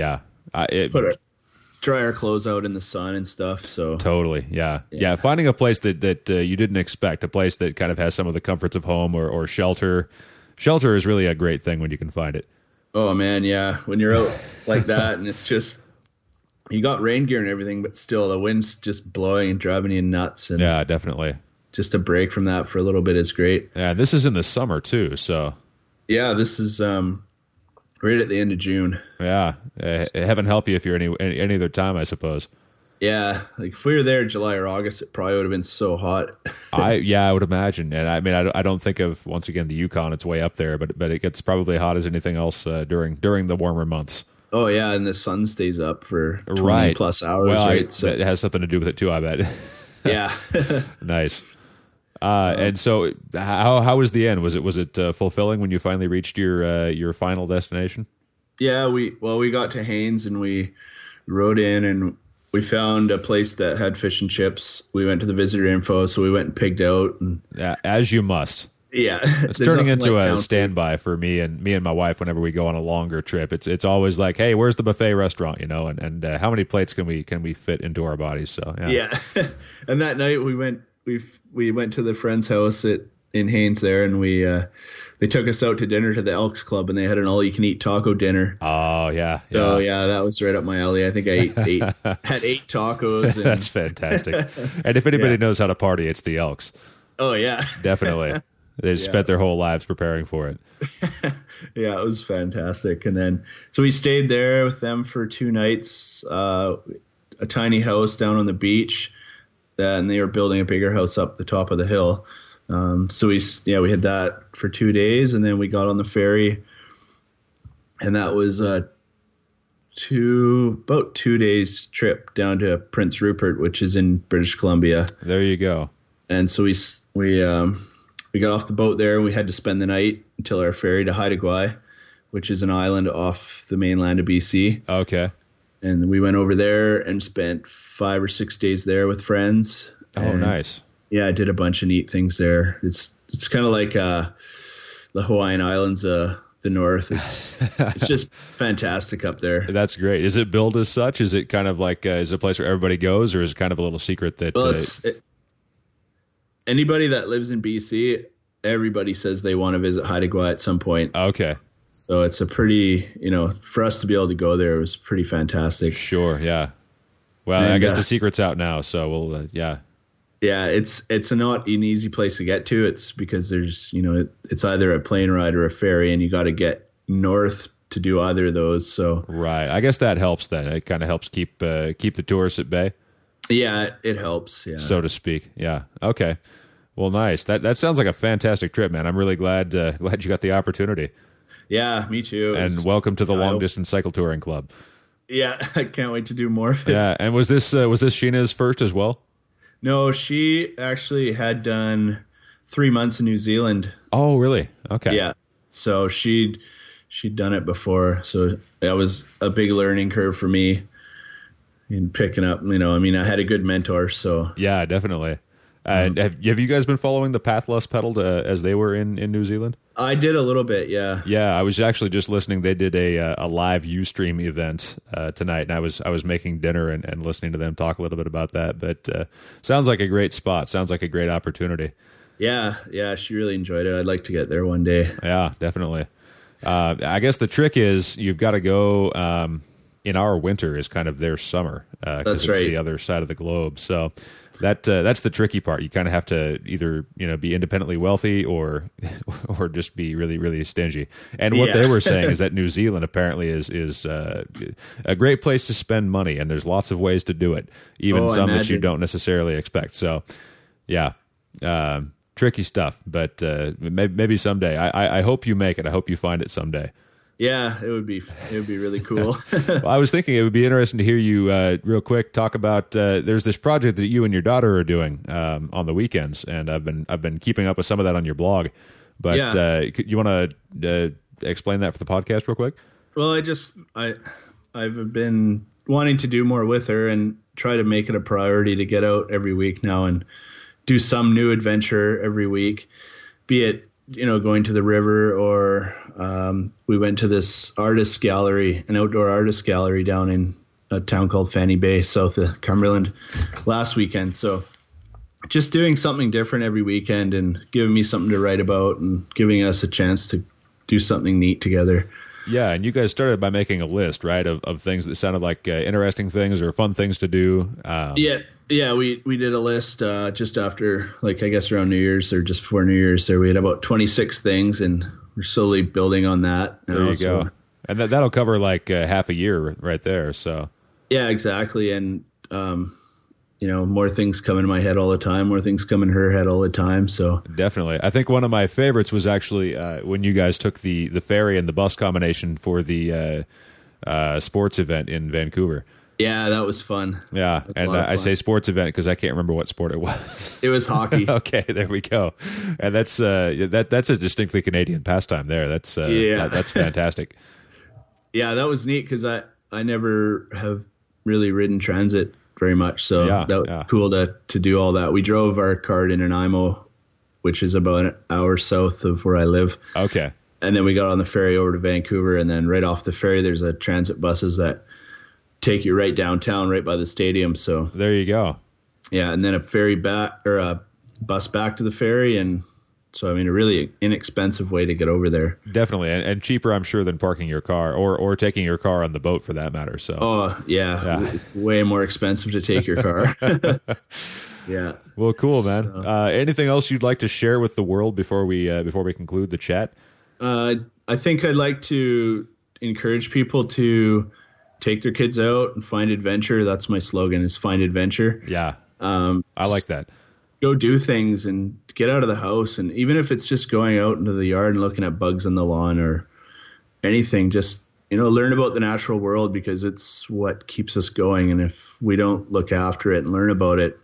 dry our clothes out in the sun and stuff. So totally, yeah. Finding a place that you didn't expect, a place that kind of has some of the comforts of home or shelter. Shelter is really a great thing when you can find it. Oh man, yeah. When you're out like that, and it's just you got rain gear and everything, but still the wind's just blowing and driving you nuts. And yeah, definitely. Just a break from that for a little bit is great. Yeah, this is in the summer too, so yeah, this is right at the end of June. Yeah. Heaven help you if you're any other time, I suppose. Yeah. Like if we were there July or August, it probably would have been so hot. I would imagine. And I mean, I don't think of, once again, the Yukon, it's way up there, but it gets probably hot as anything else during the warmer months. Oh yeah. And the sun stays up for 20 plus hours. Well, right? So it has something to do with it too, I bet. Yeah. Nice. And so, how was the end? Was it fulfilling when you finally reached your final destination? Yeah, we got to Haines, and we rode in, and we found a place that had fish and chips. We went to the visitor info, so we went and pigged out. And as you must. Yeah, it's turning into a standby for me and my wife whenever we go on a longer trip. It's always like, hey, where's the buffet restaurant? And how many plates can we fit into our bodies? So yeah. And that night we went to the friend's house in Haines there, and they took us out to dinner to the Elks Club, and they had an all-you-can-eat taco dinner. Oh yeah. So yeah, that was right up my alley. I think I had 8 tacos. And that's fantastic. And if anybody knows how to party, it's the Elks. Oh yeah, definitely. They spent their whole lives preparing for it. Yeah, it was fantastic. And then so we stayed there with them for 2 nights. A tiny house down on the beach. And they were building a bigger house up the top of the hill. So we had that for 2 days, and then we got on the ferry, and that was about 2 days trip down to Prince Rupert, which is in British Columbia. There you go. And so we got off the boat there, and we had to spend the night until our ferry to Haida Gwaii, which is an island off the mainland of BC. Okay. And we went over there and spent 5 or 6 days there with friends. Oh, nice. Yeah, I did a bunch of neat things there. It's kind of like the Hawaiian Islands, the north. It's just fantastic up there. That's great. Is it billed as such? Is it kind of like is it a place where everybody goes, or is it kind of a little secret that? Well, anybody that lives in BC, everybody says they want to visit Haida Gwaii at some point. Okay. So it's a pretty, for us to be able to go there, it was pretty fantastic. Sure, yeah. Well, and I guess the secret's out now, so we'll, yeah. Yeah, it's not an easy place to get to. It's because there's, it's either a plane ride or a ferry, and you got to get north to do either of those. So Right. I guess that helps then. It kind of helps keep the tourists at bay, yeah, it helps. Yeah. so to speak. Yeah. Okay. Well, nice. That sounds like a fantastic trip, man. I'm really glad you got the opportunity. Yeah, me too. And welcome to the Long Distance Cycle Touring Club. Yeah, I can't wait to do more of it. Yeah. And was this Sheena's first as well? No, she actually had done 3 months in New Zealand. Oh, really? Okay. Yeah. So she'd done it before. So that was a big learning curve for me in picking up, I had a good mentor. So Yeah, definitely. And have you guys been following the Pathless pedaled as they were in New Zealand? I did a little bit. Yeah. Yeah, I was actually just listening. They did a live Ustream event tonight, and I was making dinner and listening to them talk a little bit about that. But sounds like a great spot. Sounds like a great opportunity. Yeah. She really enjoyed it. I'd like to get there one day. Yeah, definitely. I guess the trick is you've got to go. In our winter is kind of their summer. That's it's right. the other side of the globe. So that's the tricky part. You kind of have to either be independently wealthy or just be really, really stingy. And what they were saying is that New Zealand apparently is a great place to spend money, and there's lots of ways to do it, even some that you don't necessarily expect. So yeah. Tricky stuff, but maybe someday. I hope you make it. I hope you find it someday. Yeah, it would be really cool. Well, I was thinking it would be interesting to hear you real quick talk about. There's this project that you and your daughter are doing on the weekends, and I've been keeping up with some of that on your blog. But you want to explain that for the podcast real quick? Well, I've been wanting to do more with her and try to make it a priority to get out every week now and do some new adventure every week, be it going to the river or we went to this artist gallery, an outdoor artist gallery down in a town called Fanny Bay, south of Cumberland last weekend. So just doing something different every weekend and giving me something to write about and giving us a chance to do something neat together. Yeah, and you guys started by making a list, right, of things that sounded like interesting things or fun things to do. Yeah, we did a list just after, I guess around New Year's or just before New Year's. There we had about 26 things, and we're slowly building on that. There you go, and that'll cover half a year right there. So yeah, exactly, and more things come in my head all the time, more things come in her head all the time. So definitely, I think one of my favorites was actually when you guys took the ferry and the bus combination for the sports event in Vancouver. Yeah, that was fun. Yeah, and I say sports event because I can't remember what sport it was. It was hockey. Okay, there we go. And that's that's a distinctly Canadian pastime there. That's that's fantastic. Yeah, that was neat because I never have really ridden transit very much, so that was cool to do all that. We drove our cart in Nanaimo, which is about an hour south of where I live. Okay. And then we got on the ferry over to Vancouver, and then right off the ferry, there's a transit buses that take you right downtown, right by the stadium. So there you go. Yeah, and then a ferry back or a bus back to the ferry, and so a really inexpensive way to get over there. Definitely, and cheaper, I'm sure, than parking your car or taking your car on the boat for that matter. So it's way more expensive to take your car. Yeah. Well, cool, man. So, anything else you'd like to share with the world before we conclude the chat? I think I'd like to encourage people to take their kids out and find adventure. That's my slogan, is find adventure. Yeah. I like that. Go do things and get out of the house. And even if it's just going out into the yard and looking at bugs on the lawn or anything, just, learn about the natural world, because it's what keeps us going. And if we don't look after it and learn about it,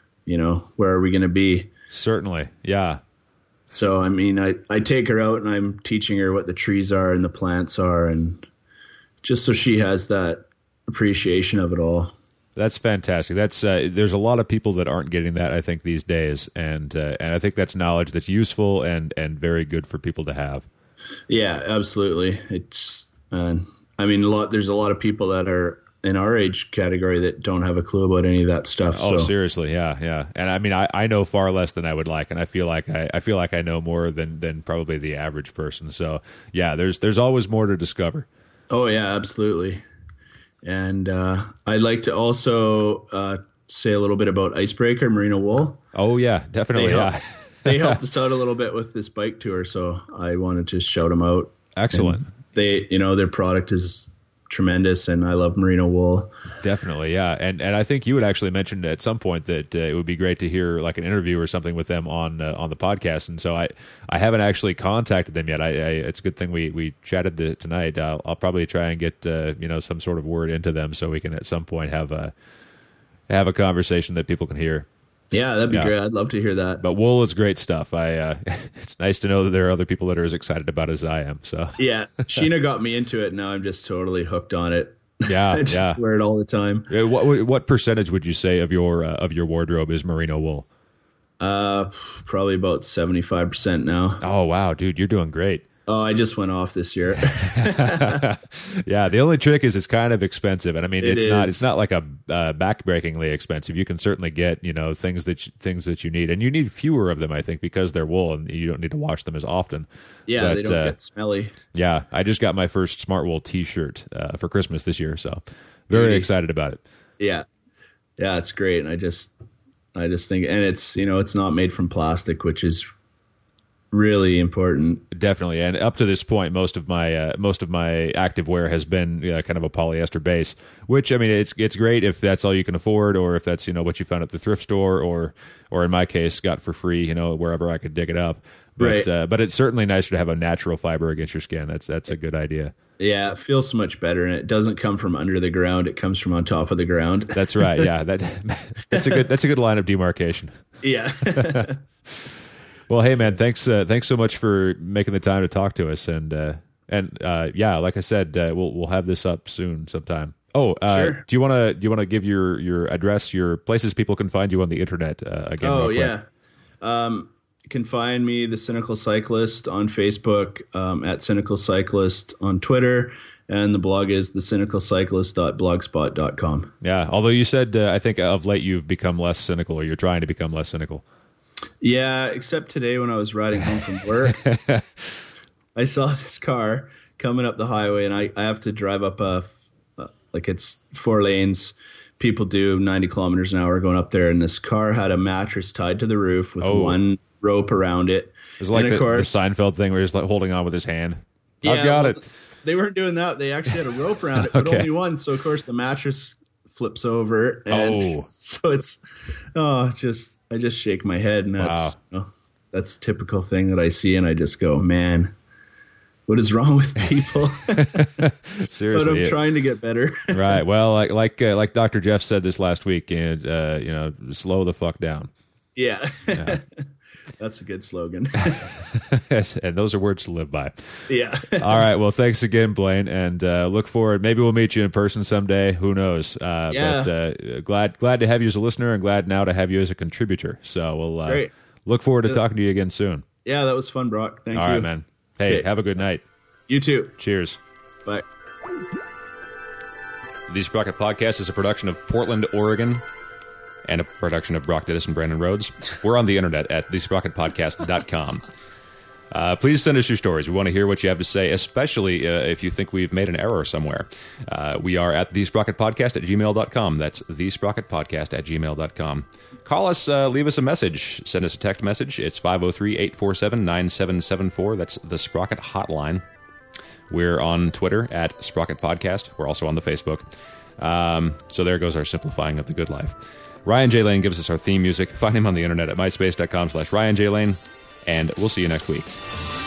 where are we going to be? Certainly. Yeah. So, I take her out and I'm teaching her what the trees are and the plants are, and just so she has that appreciation of it all. That's fantastic. That's there's a lot of people that aren't getting that, I think, these days, and I think that's knowledge that's useful and very good for people to have. Yeah, absolutely. It's there's a lot of people that are in our age category that don't have a clue about any of that stuff. Oh, seriously, yeah. And I know far less than I would like, and I feel like I know more than probably the average person. So yeah, there's always more to discover. Oh, yeah, absolutely. And I'd like to also say a little bit about Icebreaker Merino Wool. Oh yeah, definitely. They helped us out a little bit with this bike tour, so I wanted to shout them out. Excellent. And their product is tremendous, and I love Merino Wool. Definitely, yeah. And I think you had actually mentioned at some point that it would be great to hear like an interview or something with them on the podcast. And so I haven't actually contacted them yet. It's a good thing we chatted tonight. I'll probably try and get some sort of word into them so we can at some point have a conversation that people can hear. Yeah, that'd be great. I'd love to hear that. But wool is great stuff. It's nice to know that there are other people that are as excited about it as I am. So yeah, Sheena got me into it. Now I'm just totally hooked on it. Yeah, I just wear it all the time. What percentage would you say of your wardrobe is merino wool? Probably about 75% now. Oh wow, dude, you're doing great. Oh, I just went off this year. Yeah, the only trick is it's kind of expensive, and I mean it's not like a backbreakingly expensive. You can certainly get things that you need, and you need fewer of them, I think, because they're wool and you don't need to wash them as often. Yeah, they don't get smelly. Yeah, I just got my first Smart Wool T-shirt for Christmas this year, so very excited about it. Yeah, it's great, and I just think, and it's not made from plastic, which is really important. Definitely, and up to this point, most of my active wear has been kind of a polyester base. Which I mean, it's great if that's all you can afford, or if that's what you found at the thrift store, or in my case, got for free, wherever I could dig it up. But right. But it's certainly nicer to have a natural fiber against your skin. That's a good idea. Yeah, it feels so much better, and it doesn't come from under the ground; it comes from on top of the ground. That's right. Yeah, that's a good line of demarcation. Yeah. Well, hey man, thanks so much for making the time to talk to us, and yeah, like I said, we'll have this up soon sometime. Oh, sure. Do you want to give your address, your places people can find you on the internet again? Oh yeah, you can find me, The Cynical Cyclist, on Facebook, at Cynical Cyclist on Twitter, and the blog is thecynicalcyclist.blogspot.com. Yeah, although you said I think of late you've become less cynical, or you're trying to become less cynical. Yeah, except today when I was riding home from work, I saw this car coming up the highway, and I have to drive up it's 4 lanes. People do 90 kilometers an hour going up there, and this car had a mattress tied to the roof with one rope around it. It was like the Seinfeld thing where he's like holding on with his hand. Yeah, I've got it. They weren't doing that. They actually had a rope around it, but only one. So of course the mattress flips over, and so it's I just shake my head, and that's a typical thing that I see, and I just go, man, what is wrong with people? Seriously, but I'm trying to get better. Right. Well, like Dr. Jeff said this last week, and slow the fuck down. Yeah. That's a good slogan. And those are words to live by. Yeah. All right. Well, thanks again, Blaine, and look forward. Maybe we'll meet you in person someday. Who knows? Yeah. But glad to have you as a listener, and glad now to have you as a contributor. So we'll look forward to talking to you again soon. Yeah, that was fun, Brock. Thank you. All right, man. Hey, have a good night. You too. Cheers. Bye. The Sprocket Podcast is a production of Portland, Oregon, and a production of Brock Dittus and Brandon Rhodes. We're on the internet at thesprocketpodcast.com. Please send us your stories. We want to hear what you have to say, especially if you think we've made an error somewhere. We are at thesprocketpodcast@gmail.com. That's thesprocketpodcast@gmail.com. Call us, leave us a message, send us a text message. It's 503-847-9774. That's the Sprocket Hotline. We're on Twitter at Sprocket Podcast. We're also on the Facebook. So there goes our simplifying of the good life. Ryan J. Lane gives us our theme music. Find him on the internet at myspace.com/Ryan J. Lane. And we'll see you next week.